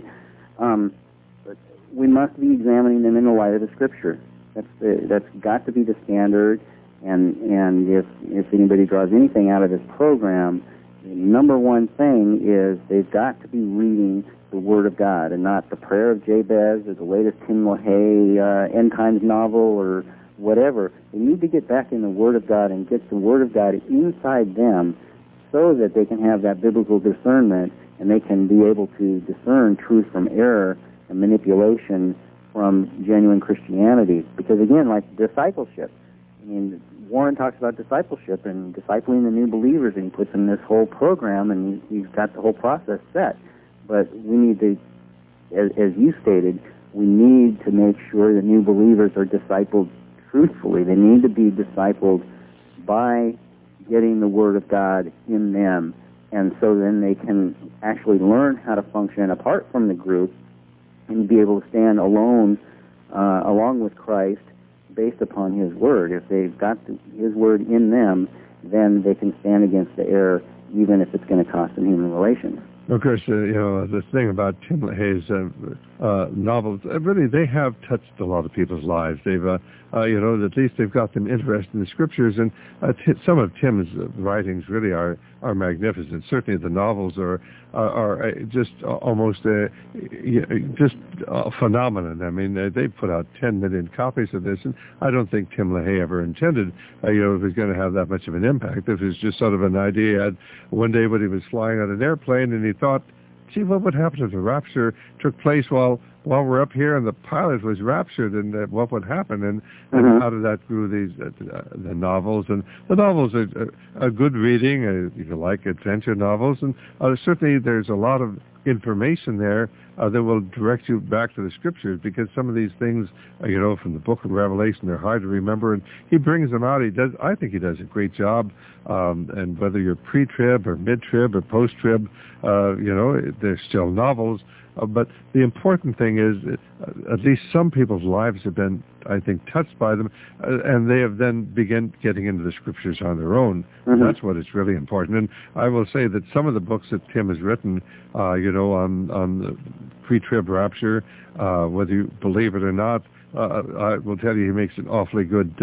we must be examining them in the light of the Scripture. That's got to be the standard. And if anybody draws anything out of this program, the number one thing is they've got to be reading the Word of God and not the Prayer of Jabez or the latest Tim LaHaye End Times novel or whatever. They need to get back in the Word of God and get the Word of God inside them, so that they can have that biblical discernment and they can be able to discern truth from error and manipulation from genuine Christianity. Because again, like discipleship, Warren talks about discipleship and discipling the new believers, and he puts in this whole program, and he's got the whole process set. But we need to, as you stated, we need to make sure the new believers are discipled truthfully. They need to be discipled by getting the Word of God in them, and so then they can actually learn how to function apart from the group and be able to stand alone, along with Christ, based upon His Word. If they've got His Word in them, then they can stand against the error, even if it's going to cost them human relations. Of course, the thing about Tim LaHaye's novels, really, they have touched a lot of people's lives. They've, at least they've got them interested in the Scriptures, and some of Tim's writings really are magnificent. Certainly, the novels are just almost just a phenomenon. I mean, they put out 10 million copies of this, and I don't think Tim LaHaye ever intended, it was going to have that much of an impact. It was just sort of an idea he had one day when he was flying on an airplane, and he thought, gee, what would happen if the rapture took place while we're up here and the pilot was raptured, and what would happen? And out of that grew the novels. And the novels are a good reading, if you like adventure novels. And certainly there's a lot of information there that will direct you back to the Scriptures, because some of these things, from the book of Revelation, they're hard to remember, and he brings them out. I think he does a great job, and whether you're pre-trib or mid-trib or post-trib, they're still novels. But the important thing is, at least some people's lives have been, I think, touched by them, and they have then begun getting into the Scriptures on their own. Mm-hmm. That's what is really important. And I will say that some of the books that Tim has written, on the pre-trib rapture, whether you believe it or not, I will tell you, he makes an awfully good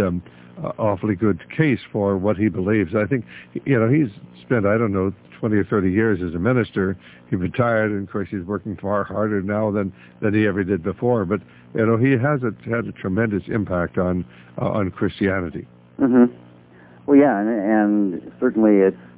case for what he believes. I think, he's spent, 20 or 30 years as a minister. He retired, and of course he's working far harder now than he ever did before. But he has had a tremendous impact on Christianity. Mm-hmm. Well, yeah, and certainly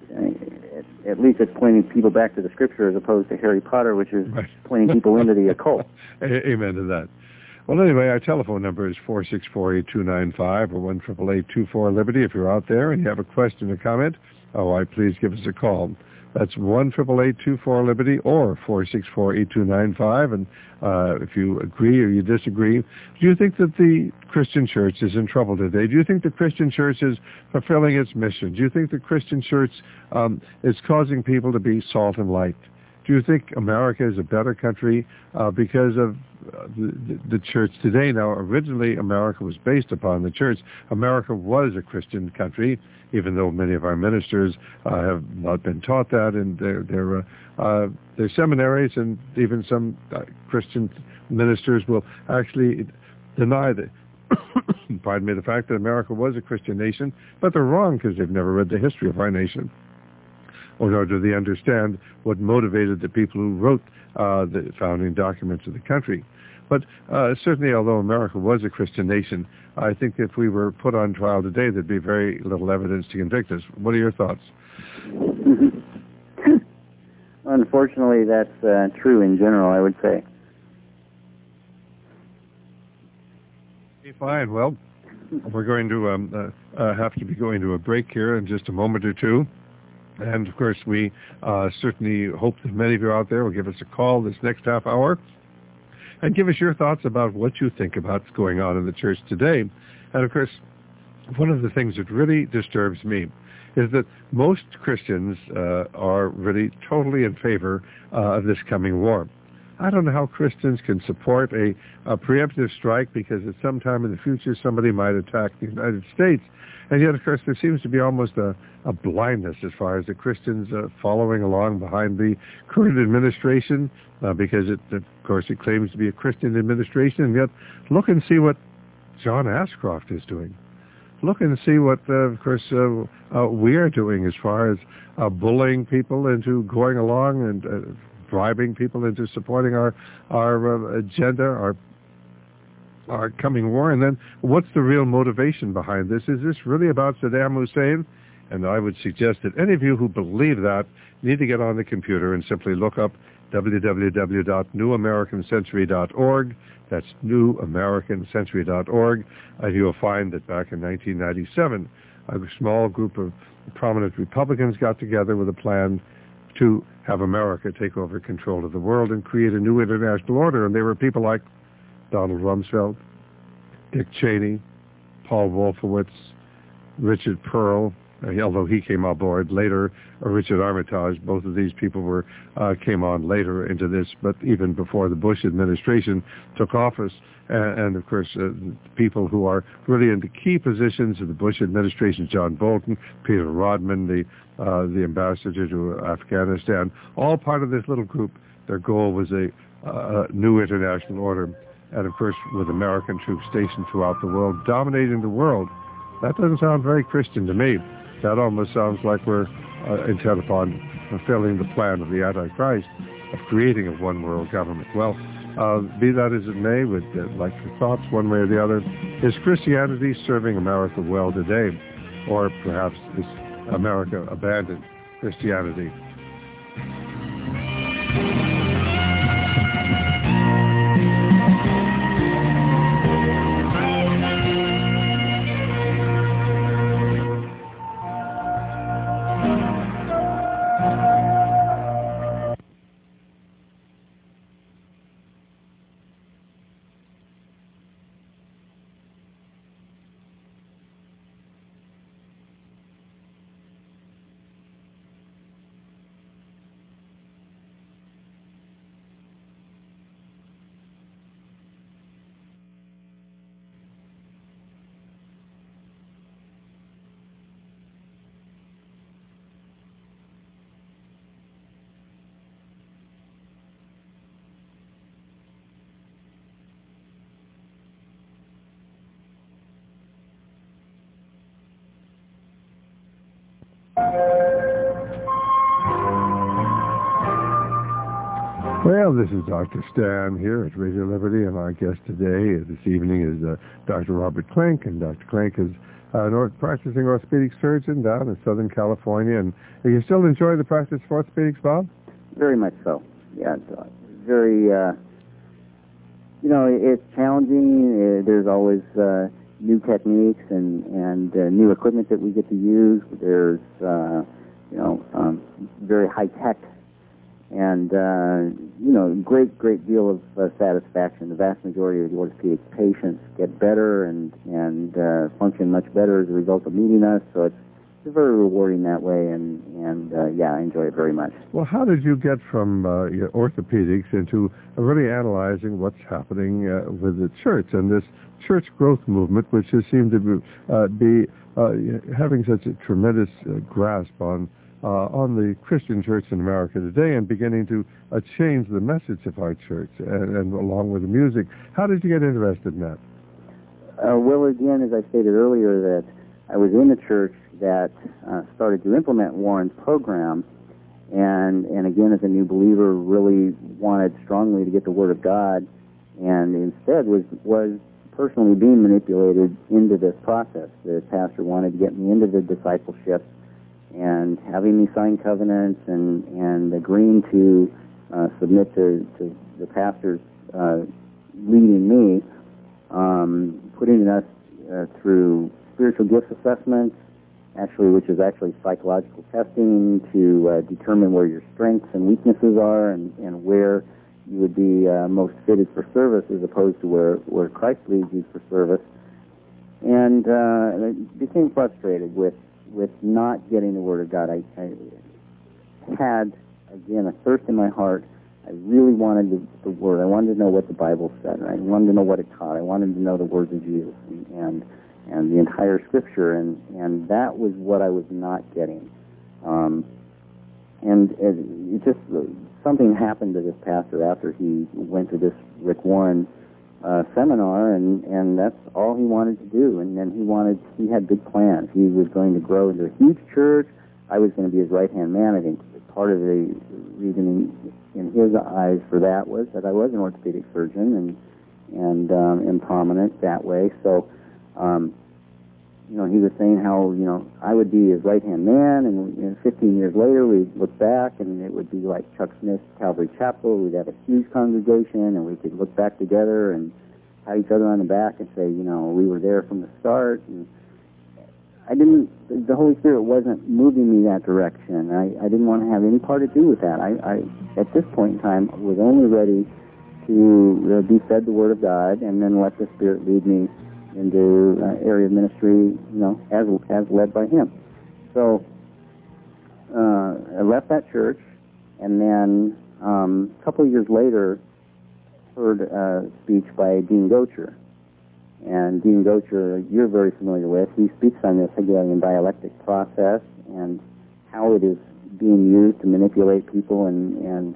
at least it's pointing people back to the Scripture as opposed to Harry Potter, which is pointing people into the occult. Amen to that. Well, anyway, our telephone number is 464-8295 or 1-888-24-LIBERTY. If you're out there and you have a question or comment, please give us a call. That's 1-888-24-LIBERTY or 464-8295. And if you agree or you disagree, do you think that the Christian church is in trouble today? Do you think the Christian church is fulfilling its mission? Do you think the Christian church is causing people to be salt and light? Do you think America is a better country because of the church today? Now, originally, America was based upon the church. America was a Christian country, even though many of our ministers have not been taught that, and their seminaries and even some Christian ministers will actually deny the fact that America was a Christian nation, but they're wrong because they've never read the history of our nation, or nor do they understand what motivated the people who wrote the founding documents of the country. But certainly, although America was a Christian nation, I think if we were put on trial today, there'd be very little evidence to convict us. What are your thoughts? Unfortunately, that's true in general, I would say. Okay, fine. Well, we're going to have to be going to a break here in just a moment or two. And, of course, we certainly hope that many of you out there will give us a call this next half hour and give us your thoughts about what you think about what's going on in the church today. And, of course, one of the things that really disturbs me is that most Christians are really totally in favor of this coming war. I don't know how Christians can support a preemptive strike because at some time in the future somebody might attack the United States. And yet, of course, there seems to be almost a blindness as far as the Christians following along behind the current administration because, of course, it claims to be a Christian administration. And yet, look and see what John Ashcroft is doing. Look and see what, of course, we are doing as far as bullying people into going along and bribing people into supporting our agenda, our coming war. And then what's the real motivation behind this? Is this really about Saddam Hussein? And I would suggest that any of you who believe that need to get on the computer and simply look up www.newamericancentury.org. That's newamericancentury.org. And you'll find that back in 1997, a small group of prominent Republicans got together with a plan to have America take over control of the world and create a new international order. And there were people like Donald Rumsfeld, Dick Cheney, Paul Wolfowitz, Richard Pearl, although he came aboard later, or Richard Armitage. Both of these people came on later into this, but even before the Bush administration took office. And of course, people who are really in the key positions of the Bush administration, John Bolton, Peter Rodman, the ambassador to Afghanistan, all part of this little group. Their goal was a new international order. And of course, with American troops stationed throughout the world, dominating the world. That doesn't sound very Christian to me. That almost sounds like we're intent upon fulfilling the plan of the Antichrist of creating a one-world government. Well, be that as it may, would like your thoughts one way or the other. Is Christianity serving America well today? Or perhaps is America abandoned Christianity? Well, this is Dr. Stan here at Radio Liberty, and our guest today, this evening, is Dr. Robert Klink, and Dr. Klink is a practicing orthopedic surgeon down in Southern California. And do you still enjoy the practice of orthopedics, Bob? Very much so. Yeah, it's very, it's challenging. There's always new techniques and new equipment that we get to use. There's, very high-tech and, great deal of satisfaction. The vast majority of the orthopedic patients get better and function much better as a result of meeting us. So it's very rewarding that way, and I enjoy it very much. Well, how did you get from orthopedics into really analyzing what's happening with the church and this church growth movement, which has seemed to be having such a tremendous grasp on the Christian church in America today, and beginning to change the message of our church, and along with the music? How did you get interested in that? Well, again, as I stated earlier, that I was in the church that started to implement Warren's program, and again, as a new believer, really wanted strongly to get the Word of God, and instead was personally being manipulated into this process. The pastor wanted to get me into the discipleship, and having me sign covenants and agreeing to submit to the pastors leading me, putting us through spiritual gifts assessments, which is psychological testing to determine where your strengths and weaknesses are, and where you would be most fitted for service, as opposed to where Christ leads you for service. And I became frustrated with not getting the Word of God. I had, again, a thirst in my heart. I really wanted the Word. I wanted to know what the Bible said. I wanted to know what it taught. I wanted to know the words of Jesus and the entire Scripture, and that was what I was not getting. And it just, something happened to this pastor after he went to this Rick Warren seminar, and that's all he wanted to do. And then he had big plans. He was going to grow into a huge church. I was going to be his right-hand man. I think part of the reasoning in his eyes for that was that I was an orthopedic surgeon and prominent that way. So, he was saying how, I would be his right-hand man, and 15 years later we'd look back and it would be like Chuck Smith's Calvary Chapel. We'd have a huge congregation, and we could look back together and pat each other on the back and say, we were there from the start. And the Holy Spirit wasn't moving me that direction. I didn't want to have any part to do with that. I at this point in time, was only ready to be fed the Word of God, and then let the Spirit lead me into area of ministry, as led by Him. So I left that church, and then a couple of years later, heard a speech by Dean Gocher. And Dean Gocher, you're very familiar with. He speaks on this Hegelian dialectic process and how it is being used to manipulate people and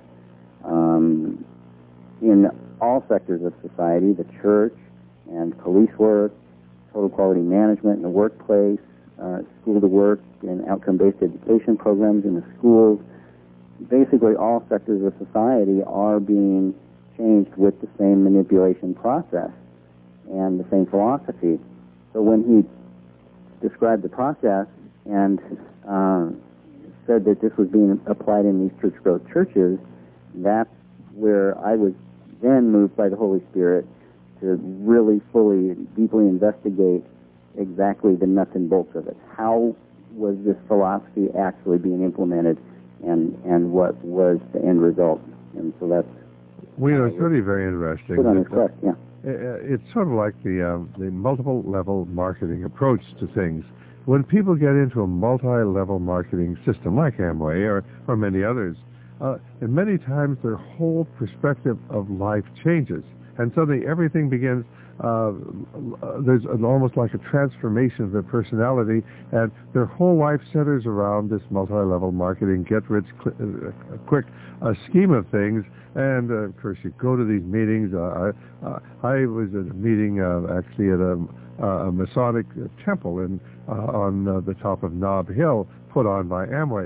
in all sectors of society, the church and police work, total quality management in the workplace, school to work and outcome-based education programs in the schools. Basically, all sectors of society are being changed with the same manipulation process and the same philosophy. So when he described the process and said that this was being applied in these church growth churches, that's where I was then moved by the Holy Spirit to really fully, deeply investigate exactly the nuts and bolts of it. How was this philosophy actually being implemented, and what was the end result? And so that's... it's really very interesting. Put on his quest, yeah. It's sort of like the multiple-level marketing approach to things. When people get into a multi-level marketing system like Amway or many others, and many times their whole perspective of life changes. And suddenly everything begins, there's almost like a transformation of their personality, and their whole life centers around this multi-level marketing, get-rich-quick scheme of things. And, of course, you go to these meetings. I was at a meeting actually at a Masonic temple on the top of Nob Hill, put on by Amway.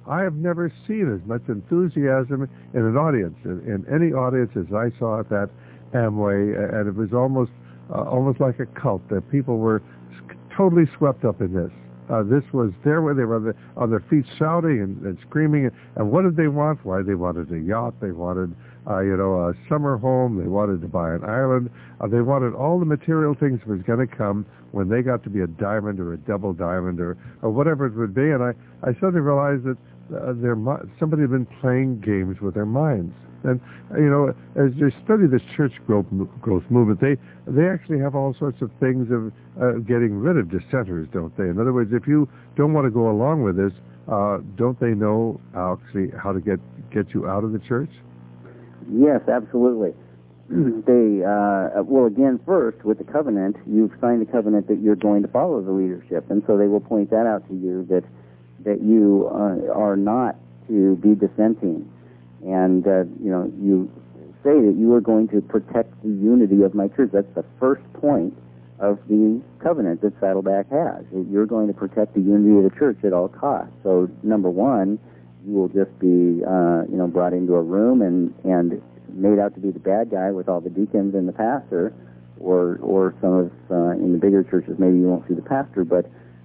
I have never seen as much enthusiasm in an audience, in any audience as I saw at that Amway, and it was almost like a cult. That people were totally swept up in this. This was there where they were on their feet shouting and screaming. And what did they want? Why, they wanted a yacht. They wanted, a summer home. They wanted to buy an island. They wanted all the material things that was going to come when they got to be a diamond or a double diamond or whatever it would be. And I suddenly realized that somebody had been playing games with their minds. And, as they study this church growth movement, they actually have all sorts of things of getting rid of dissenters, don't they? In other words, if you don't want to go along with this, don't they know actually how to get you out of the church? Yes, absolutely. They, well, again, first, with the covenant, you've signed the covenant that you're going to follow the leadership, and so they will point that out to you, that you are not to be dissenting. And, you say that you are going to protect the unity of my church. That's the first point of the covenant that Saddleback has. You're going to protect the unity of the church at all costs. So, number one, you will just be, brought into a room and made out to be the bad guy with all the deacons and the pastor, or some of, in the bigger churches, maybe you won't see the pastor, but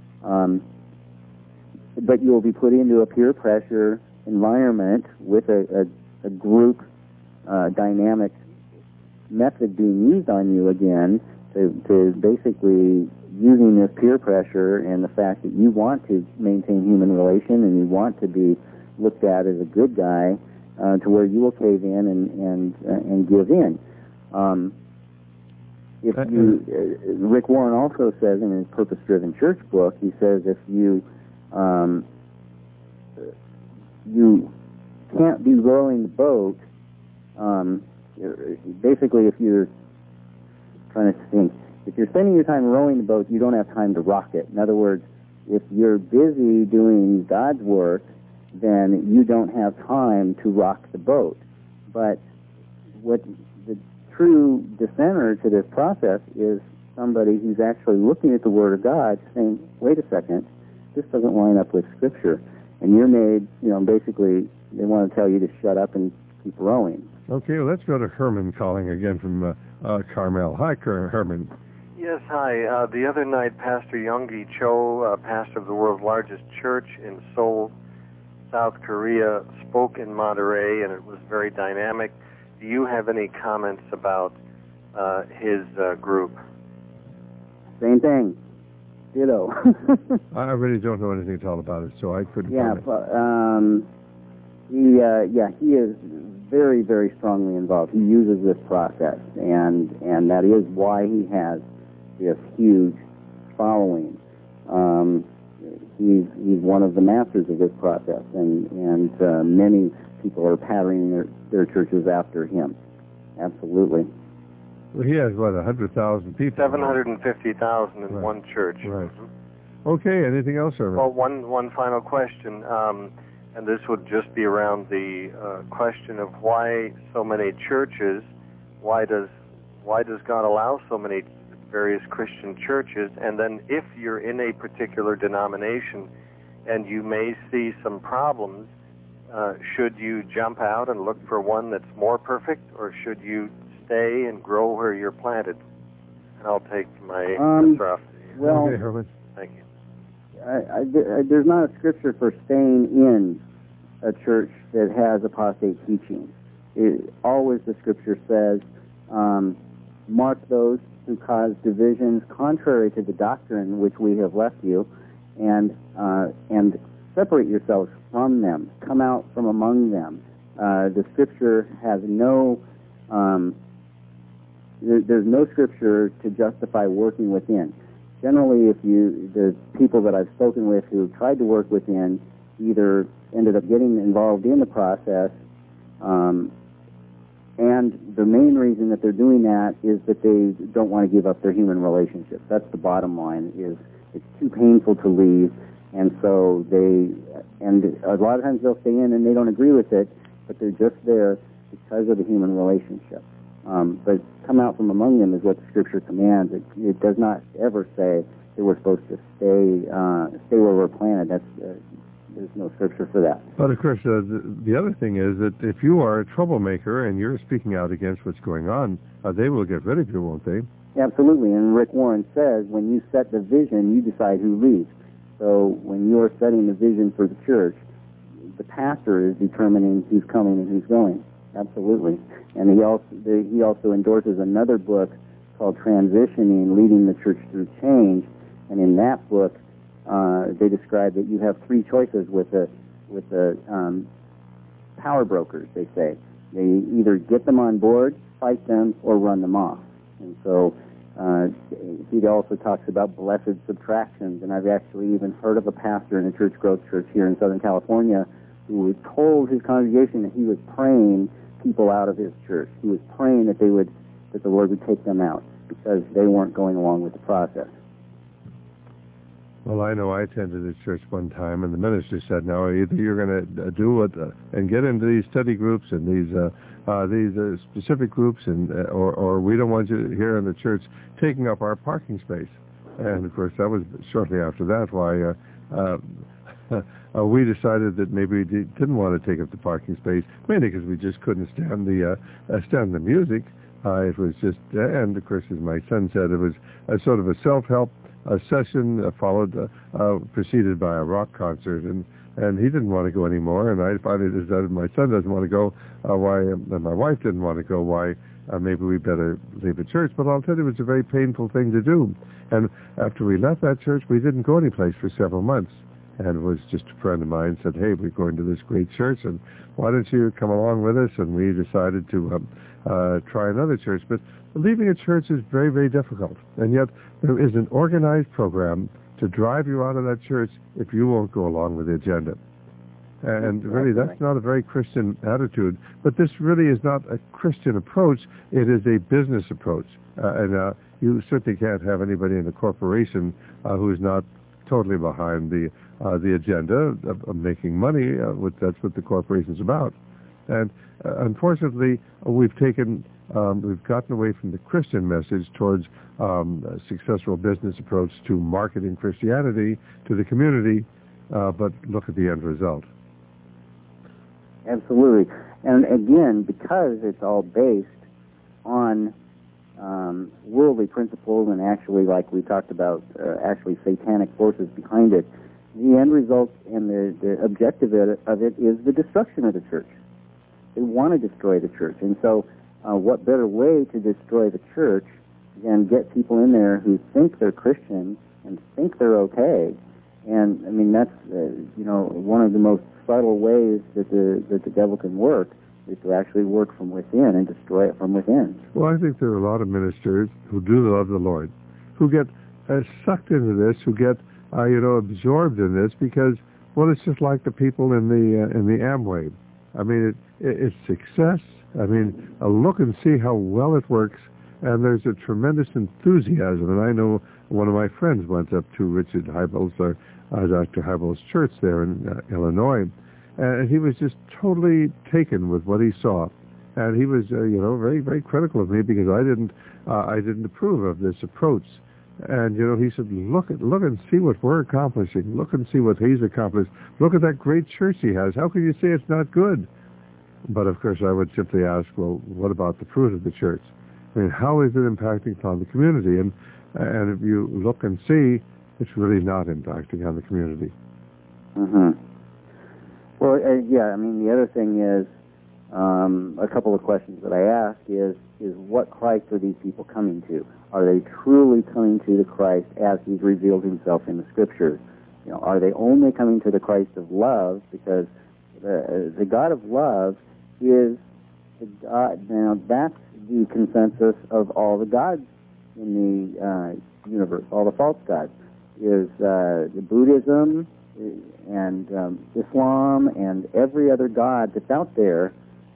you will be put into a peer pressure environment with a group dynamic method being used on you again to basically using this peer pressure and the fact that you want to maintain human relation and you want to be looked at as a good guy to where you will cave in and give in. Rick Warren also says in his Purpose-Driven Church book, he says if you can't be rowing the boat. Basically, if you're trying to think, if you're spending your time rowing the boat, you don't have time to rock it. In other words, if you're busy doing God's work, then you don't have time to rock the boat. But what the true dissenter to this process is somebody who's actually looking at the Word of God, saying, "Wait a second, this doesn't line up with Scripture." And you're made, basically, they want to tell you to shut up and keep rowing. Okay, well, let's go to Herman calling again from Carmel. Hi, Herman. Yes, hi. The other night, Pastor Youngie Cho, pastor of the world's largest church in Seoul, South Korea, spoke in Monterey, and it was very dynamic. Do you have any comments about his group? Same thing. Ditto. I really don't know anything at all about it, so I couldn't. He is very, very strongly involved. He uses this process, and that is why he has this huge following. He's one of the masters of this process, and many people are patterning their churches after him. Absolutely. Well, he has, 100,000 people? 750,000 in one church. Right. Okay, anything else, sir? Well, one final question, and this would just be around the question of why so many churches, why does God allow so many various Christian churches, and then if you're in a particular denomination and you may see some problems, should you jump out and look for one that's more perfect, or should you stay and grow where you're planted? And I'll take my answer off. Well, okay, Herman. Thank you. There's not a scripture for staying in a church that has apostate teaching. Always the scripture says, mark those who cause divisions contrary to the doctrine which we have left you, and separate yourselves from them. Come out from among them. The scripture has no... there's no scripture to justify working within. Generally, the people that I've spoken with who have tried to work within either ended up getting involved in the process, and the main reason that they're doing that is that they don't want to give up their human relationships. That's the bottom line, is it's too painful to leave, and so and a lot of times they'll stay in and they don't agree with it, but they're just there because of the human relationship. But come out from among them is what the scripture commands. It does not ever say that we're supposed to stay where we're planted. There's no scripture for that. But of course, the other thing is that if you are a troublemaker and you're speaking out against what's going on, they will get rid of you, won't they? Absolutely. And Rick Warren says, when you set the vision, you decide who leads. So when you're setting the vision for the church, the pastor is determining who's coming and who's going. Absolutely. And he also endorses another book called Transitioning, Leading the Church Through Change. And in that book, they describe that you have three choices with the power brokers, they say. They either get them on board, fight them, or run them off. And so he also talks about blessed subtractions, and I've actually even heard of a pastor in a church growth church here in Southern California who told his congregation that he was praying people out of his church. He was praying that the Lord would take them out because they weren't going along with the process. Well, I know I attended this church one time, and the minister said, "No, either you're going to do it and get into these study groups and these specific groups, and or we don't want you here in the church taking up our parking space." And of course, that was shortly after that why we decided that maybe we didn't want to take up the parking space, mainly because we just couldn't stand the music. It was just, and of course, as my son said, it was a sort of a self-help session preceded by a rock concert, and he didn't want to go anymore, and I finally decided my son doesn't want to go, and my wife didn't want to go, why maybe we better leave the church. But I'll tell you, it was a very painful thing to do. And after we left that church, we didn't go anyplace for several months. And it was just a friend of mine said, "Hey, we're going to this great church, and why don't you come along with us?" And we decided to try another church. But leaving a church is very, very difficult. And yet there is an organized program to drive you out of that church if you won't go along with the agenda. And really, that's not a very Christian attitude. But this really is not a Christian approach. It is a business approach. And you certainly can't have anybody in a corporation who is not totally behind the agenda of making money. That's what the corporation's about. And unfortunately, we've gotten away from the Christian message towards a successful business approach to marketing Christianity to the community. But look at the end result. Absolutely. And again, because it's all based on worldly principles and actually, like we talked about, actually satanic forces behind it, the end result and the objective of it is the destruction of the church. They want to destroy the church. And so what better way to destroy the church than get people in there who think they're Christian and think they're okay. And, I mean, that's, one of the most subtle ways that the devil can work is to actually work from within and destroy it from within. Well, I think there are a lot of ministers who do love the Lord, who get sucked into this, who get absorbed in this because, well, it's just like the people in the Amway. I mean, it's success. I mean, look and see how well it works, and there's a tremendous enthusiasm. And I know one of my friends went up to Richard Heibel's, Dr. Heibel's church there in Illinois, and he was just totally taken with what he saw. And he was, very, very critical of me because I didn't approve of this approach. And, he said, look and see what we're accomplishing. Look and see what he's accomplished. Look at that great church he has. How can you say it's not good? But, of course, I would simply ask, well, what about the fruit of the church? I mean, how is it impacting upon the community? And if you look and see, it's really not impacting on the community. Mm-hmm. Well, the other thing is, a couple of questions that I ask is what Christ are these people coming to? Are they truly coming to the Christ as he's revealed himself in the Scriptures? Are they only coming to the Christ of love? Because the God of love is the God. Now, that's the consensus of all the gods in the universe, all the false gods. Is the Buddhism and Islam and every other god that's out there,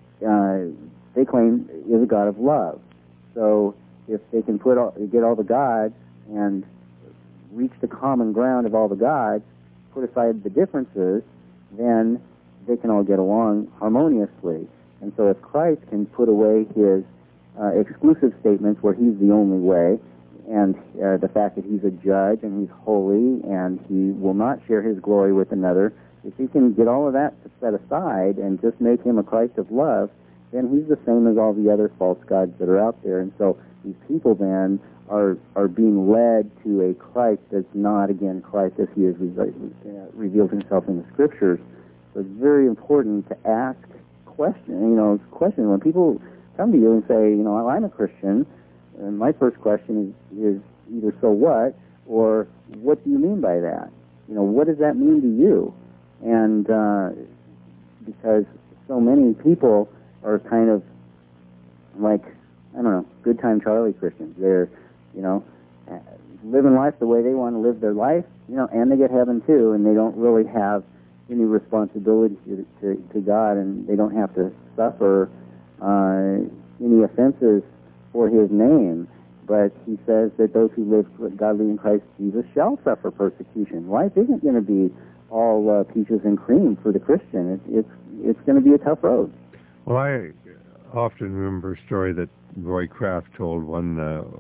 they claim is a God of love. So if they can get all the gods and reach the common ground of all the gods, put aside the differences, then they can all get along harmoniously. And so if Christ can put away his exclusive statements where he's the only way, and the fact that he's a judge and he's holy and he will not share his glory with another, if he can get all of that set aside and just make him a Christ of love, then he's the same as all the other false gods that are out there. And so these people then are being led to a Christ that's not, again, Christ as he has revealed himself in the Scriptures. So it's very important to ask questions. When people come to you and say, I'm a Christian, and my first question is either so what, or what do you mean by that? What does that mean to you? And because so many people are kind of like, I don't know, good time Charlie Christians. They're, living life the way they want to live their life, and they get heaven too, and they don't really have any responsibility to God, and they don't have to suffer any offenses for his name. But he says that those who live godly in Christ Jesus shall suffer persecution. Life isn't going to be all peaches and cream for the Christian. It's going to be a tough road. Well, I often remember a story that Roy Kraft told one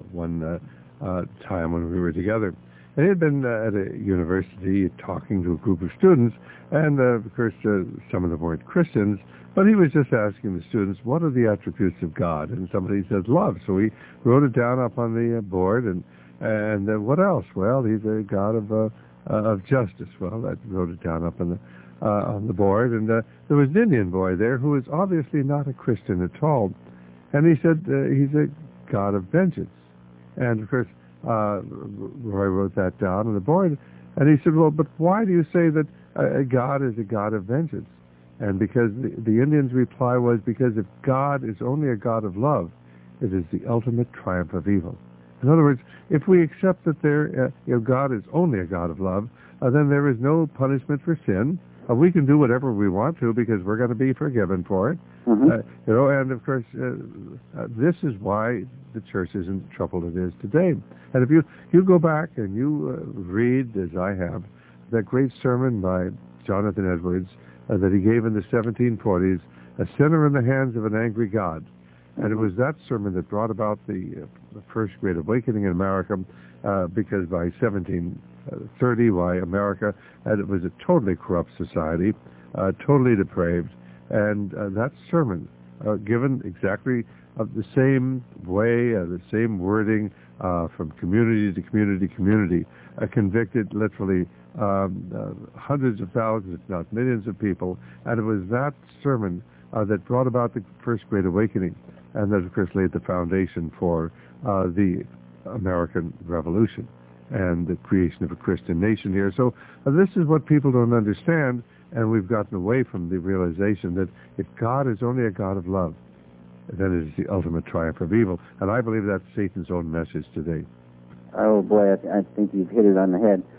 time when we were together. And he had been at a university talking to a group of students, and of course some of them weren't Christians, but he was just asking the students, what are the attributes of God? And somebody said love, so he wrote it down up on the board, and what else? Well, he's a God of justice. Well, that wrote it down up on the board, and there was an Indian boy there who was obviously not a Christian at all, and he said he's a God of vengeance. And of course, Roy wrote that down on the board, and he said, well, but why do you say that God is a God of vengeance? And because the Indian's reply was, because if God is only a God of love, it is the ultimate triumph of evil. In other words, if we accept that God is only a God of love, then there is no punishment for sin. We can do whatever we want to because we're going to be forgiven for it. Mm-hmm. And of course, this is why the church is in the trouble it is today. And if you go back and you read, as I have, that great sermon by Jonathan Edwards that he gave in the 1740s, A Sinner in the Hands of an Angry God. And it was that sermon that brought about the First Great Awakening in America, because by 1730, why America, and it was a totally corrupt society, totally depraved, and that sermon, given exactly the same way, the same wording, from community to community, convicted literally hundreds of thousands, if not millions of people, and it was that sermon that brought about the First Great Awakening, and that, of course, laid the foundation for the American Revolution and the creation of a Christian nation here. So this is what people don't understand, and we've gotten away from the realization that if God is only a God of love, then it is the ultimate triumph of evil. And I believe that's Satan's own message today. Oh, boy, I think you've hit it on the head.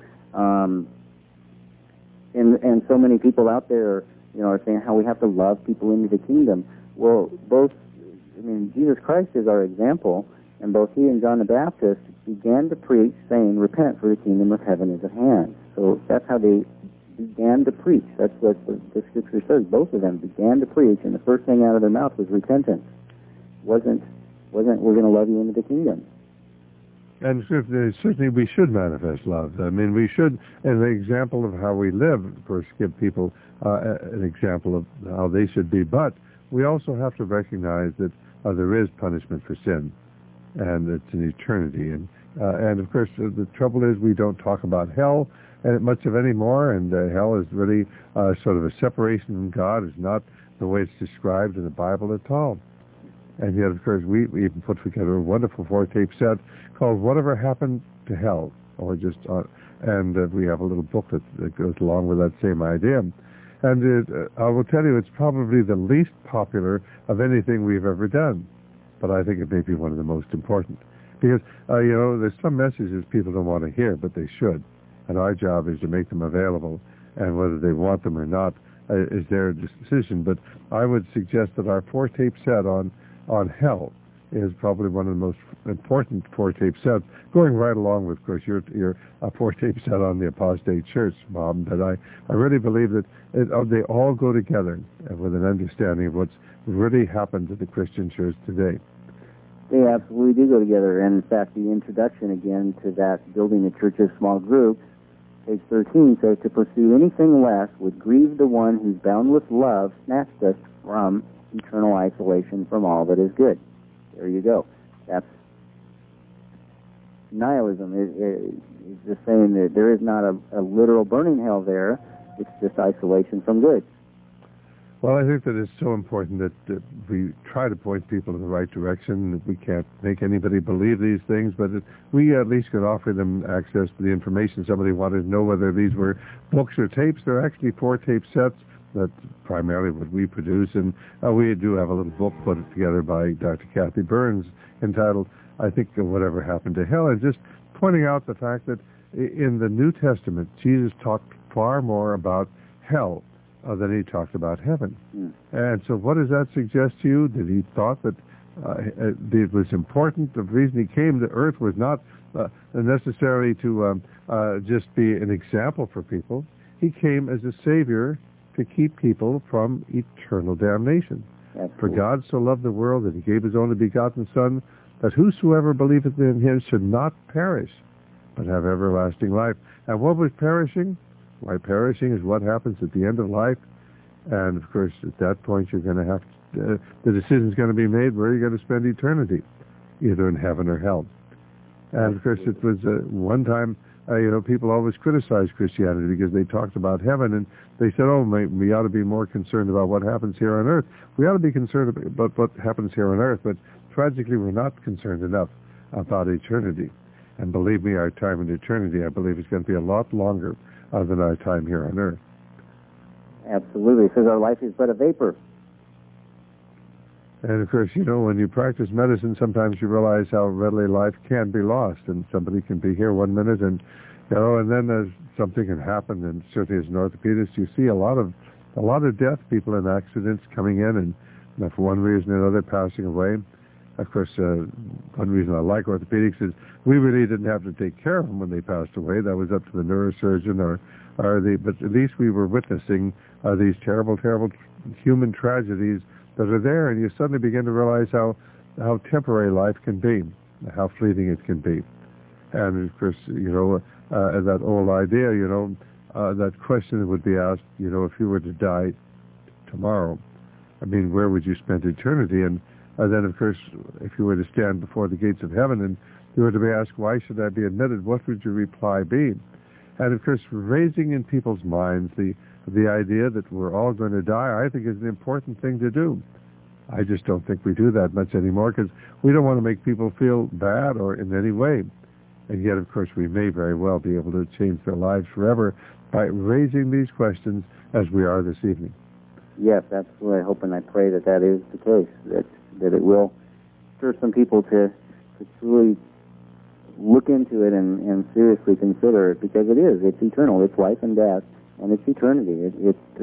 And so many people out there, are saying how we have to love people into the kingdom. Well, Jesus Christ is our example, and both he and John the Baptist began to preach, saying, repent, for the kingdom of heaven is at hand. So that's how they began to preach. That's what the Scripture says. Both of them began to preach, and the first thing out of their mouth was repentance. Wasn't we're going to love you into the kingdom. And certainly we should manifest love. We should, an example of how we live, of course, give people an example of how they should be. But we also have to recognize that there is punishment for sin, and it's an eternity. And of course, the trouble is we don't talk about hell much of anymore, and hell is really sort of a separation from God. It's not the way it's described in the Bible at all. And yet, of course, we even put together a wonderful 4-tape set called Whatever Happened to Hell, and we have a little booklet that goes along with that same idea. And I will tell you, it's probably the least popular of anything we've ever done, but I think it may be one of the most important. Because, there's some messages people don't want to hear, but they should. And our job is to make them available, and whether they want them or not is their decision. But I would suggest that our 4-tape set on hell is probably one of the most important 4-tape sets, going right along with, of course, your 4-tape set on the apostate church, Bob. But I really believe that they all go together with an understanding of what's really happened to the Christian church today. They absolutely do go together. And in fact, the introduction again to that building the church's small groups, page 13 says, to pursue anything less would grieve the one whose boundless love snatched us from eternal isolation from all that is good. There you go. That's nihilism. It's just saying that there is not a literal burning hell there. It's just isolation from good. Well, I think that it's so important that we try to point people in the right direction. We can't make anybody believe these things, but we at least could offer them access to the information. Somebody wanted to know whether these were books or tapes. They're actually 4 tape sets. That's primarily what we produce, and we do have a little book put together by Dr. Kathy Burns entitled, I think, Whatever Happened to Hell, and just pointing out the fact that in the New Testament, Jesus talked far more about hell than he talked about heaven. And so what does that suggest to you? That he thought that it was important. The reason he came to earth was not necessarily to just be an example for people. He came as a savior to keep people from eternal damnation. For God so loved the world that he gave his only begotten Son, that whosoever believeth in him should not perish, but have everlasting life. And what was perishing? Why, perishing is what happens at the end of life. And, of course, at that point, you're going to have the decision's going to be made where you're going to spend eternity, either in heaven or hell. And, of course, it was one time, people always criticized Christianity because they talked about heaven, and they said, we ought to be more concerned about what happens here on earth. We ought to be concerned about what happens here on earth, but tragically, we're not concerned enough about eternity. And believe me, our time in eternity, I believe, is going to be a lot longer than our time here on earth. Absolutely, because our life is but a vapor. And, of course, when you practice medicine, sometimes you realize how readily life can be lost, and somebody can be here 1 minute, and then something can happen. And certainly, as an orthopedist, you see a lot of death, people in accidents coming in, and for one reason or another, passing away. Of course, one reason I like orthopedics is we really didn't have to take care of them when they passed away. That was up to the neurosurgeon but at least we were witnessing these terrible, terrible human tragedies that are there, and you suddenly begin to realize how temporary life can be, how fleeting it can be. And, of course, that old idea, that question would be asked, if you were to die tomorrow, where would you spend eternity? And then, of course, if you were to stand before the gates of heaven and you were to be asked, why should I be admitted, what would your reply be? And, of course, raising in people's minds the idea that we're all going to die, I think is an important thing to do. I just don't think we do that much anymore because we don't want to make people feel bad or in any way. And yet, of course, we may very well be able to change their lives forever by raising these questions as we are this evening. Yes, absolutely. I hope and I pray that is the case, that it will stir some people to truly look into it and seriously consider it, because it's eternal. It's life and death, and it's eternity.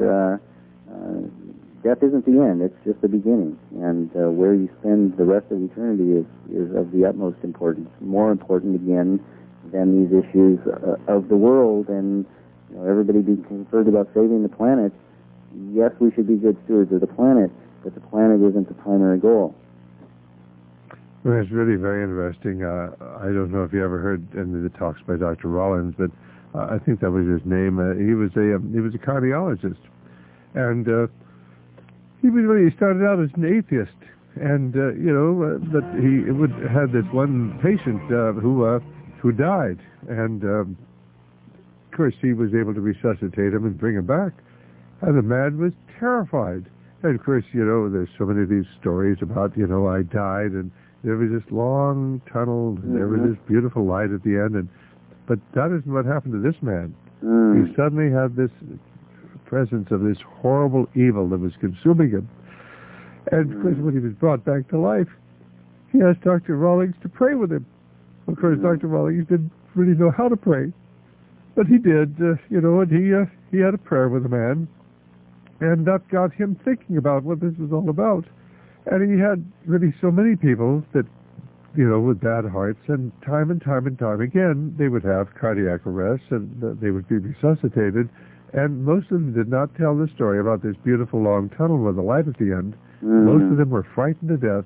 Death isn't the end, it's just the beginning. And where you spend the rest of eternity is of the utmost importance, more important again than these issues of the world. And everybody being concerned about saving the planet. Yes, we should be good stewards of the planet, but the planet isn't the primary goal. Well, it's really very interesting. I don't know if you ever heard any of the talks by Dr. Rollins, but I think that was his name. He was a cardiologist, and he started out as an atheist, and but he had this one patient who died, and of course he was able to resuscitate him and bring him back, and the man was terrified. And of course, there's so many of these stories about, I died, and there was this long tunnel, and there was this beautiful light at the end, but that isn't what happened to this man. He suddenly had this presence of this horrible evil that was consuming him. And of course, when he was brought back to life, he asked Dr. Rawlings to pray with him. Of course, Dr. Rawlings didn't really know how to pray, but he did, and he had a prayer with the man, and that got him thinking about what this was all about. And he had really so many people that, with bad hearts, and time again, they would have cardiac arrest, and they would be resuscitated. And most of them did not tell the story about this beautiful long tunnel with a light at the end. Most of them were frightened to death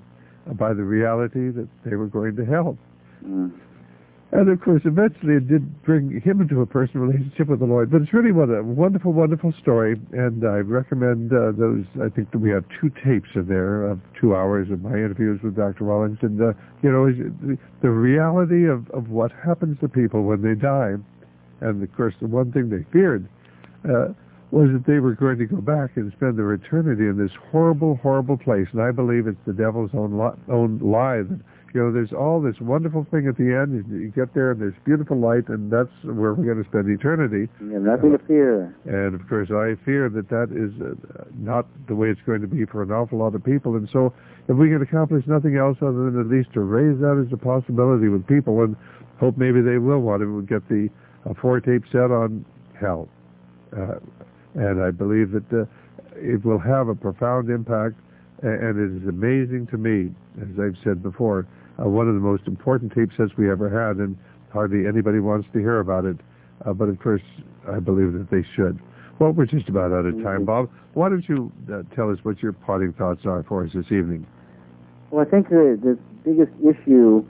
by the reality that they were going to hell. Mm. And of course, eventually it did bring him into a personal relationship with the Lord. But it's really a wonderful, wonderful story. And I recommend those. I think that we have 2 tapes in there of 2 hours of my interviews with Dr. Rawlings. And, the reality of what happens to people when they die. And of course, the one thing they feared was that they were going to go back and spend their eternity in this horrible, horrible place. And I believe it's the devil's own lie that, there's all this wonderful thing at the end. You get there, and there's beautiful light, and that's where we're going to spend eternity. You have nothing to fear. And, of course, I fear that is not the way it's going to be for an awful lot of people. And so if we can accomplish nothing else other than at least to raise that as a possibility with people and hope maybe they will want to get the 4-tape set on hell. And I believe that it will have a profound impact, and it is amazing to me, as I've said before, one of the most important tape sets we ever had, and hardly anybody wants to hear about it. But of course, I believe that they should. Well, we're just about out of time, Bob. Why don't you tell us what your parting thoughts are for us this evening? Well, I think the biggest issue,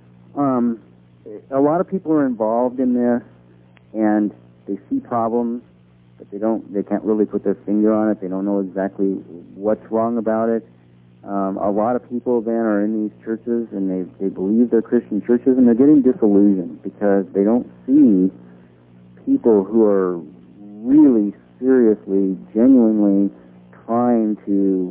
a lot of people are involved in this, and they see problems, but they can't really put their finger on it. They don't know exactly what's wrong about it. A lot of people then are in these churches, and they believe they're Christian churches, and they're getting disillusioned because they don't see people who are really seriously, genuinely trying to,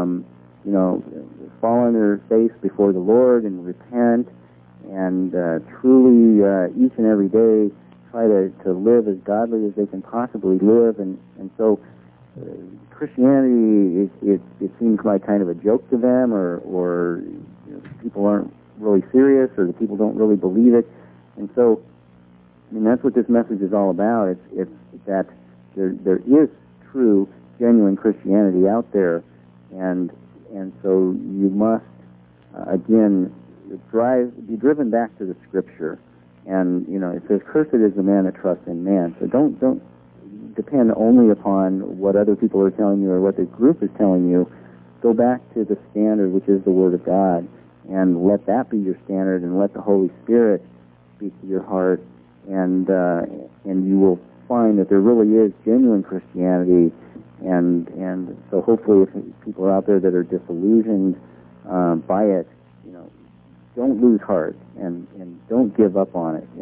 fall on their face before the Lord and repent, and truly each and every day try to live as godly as they can possibly live. And so Christianity, it seems like kind of a joke to them, or people aren't really serious, or the people don't really believe it. And so, that's what this message is all about. It's that there is true, genuine Christianity out there, and so you must again be driven back to the Scripture. And it says, "Cursed is the man that trusts in man." So don't depend only upon what other people are telling you or what the group is telling you. Go back to the standard, which is the Word of God, and let that be your standard, and let the Holy Spirit speak to your heart, and you will find that there really is genuine Christianity. And so hopefully, if people are out there that are disillusioned by it, don't lose heart, and don't give up on it,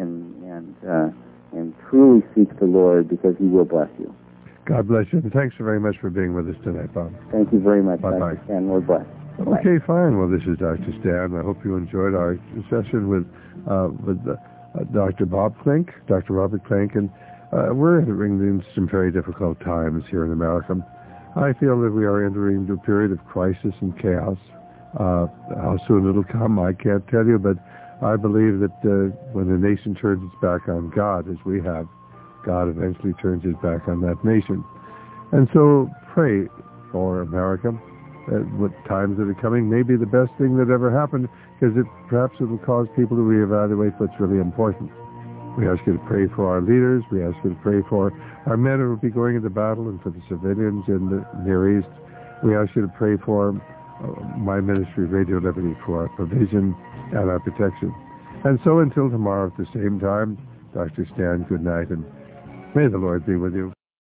and truly seek the Lord, because He will bless you. God bless you, and thanks very much for being with us tonight, Bob. Thank you very much, Bye-bye. Dr. Stan. Lord bless. Bye-bye. Okay, fine. Well, this is Dr. Stan. I hope you enjoyed our session with Dr. Bob Klink, Dr. Robert Klink, and we're entering some very difficult times here in America. I feel that we are entering into a period of crisis and chaos. How soon it'll come, I can't tell you, but I believe that when a nation turns its back on God, as we have, God eventually turns his back on that nation. And so pray for America. What times that are coming may be the best thing that ever happened, because perhaps it will cause people to reevaluate what's really important. We ask you to pray for our leaders. We ask you to pray for our men who will be going into battle, and for the civilians in the Near East. We ask you to pray for my ministry, Radio Liberty, for our provision and our protection. And so until tomorrow at the same time, Dr. Stan, good night, and may the Lord be with you.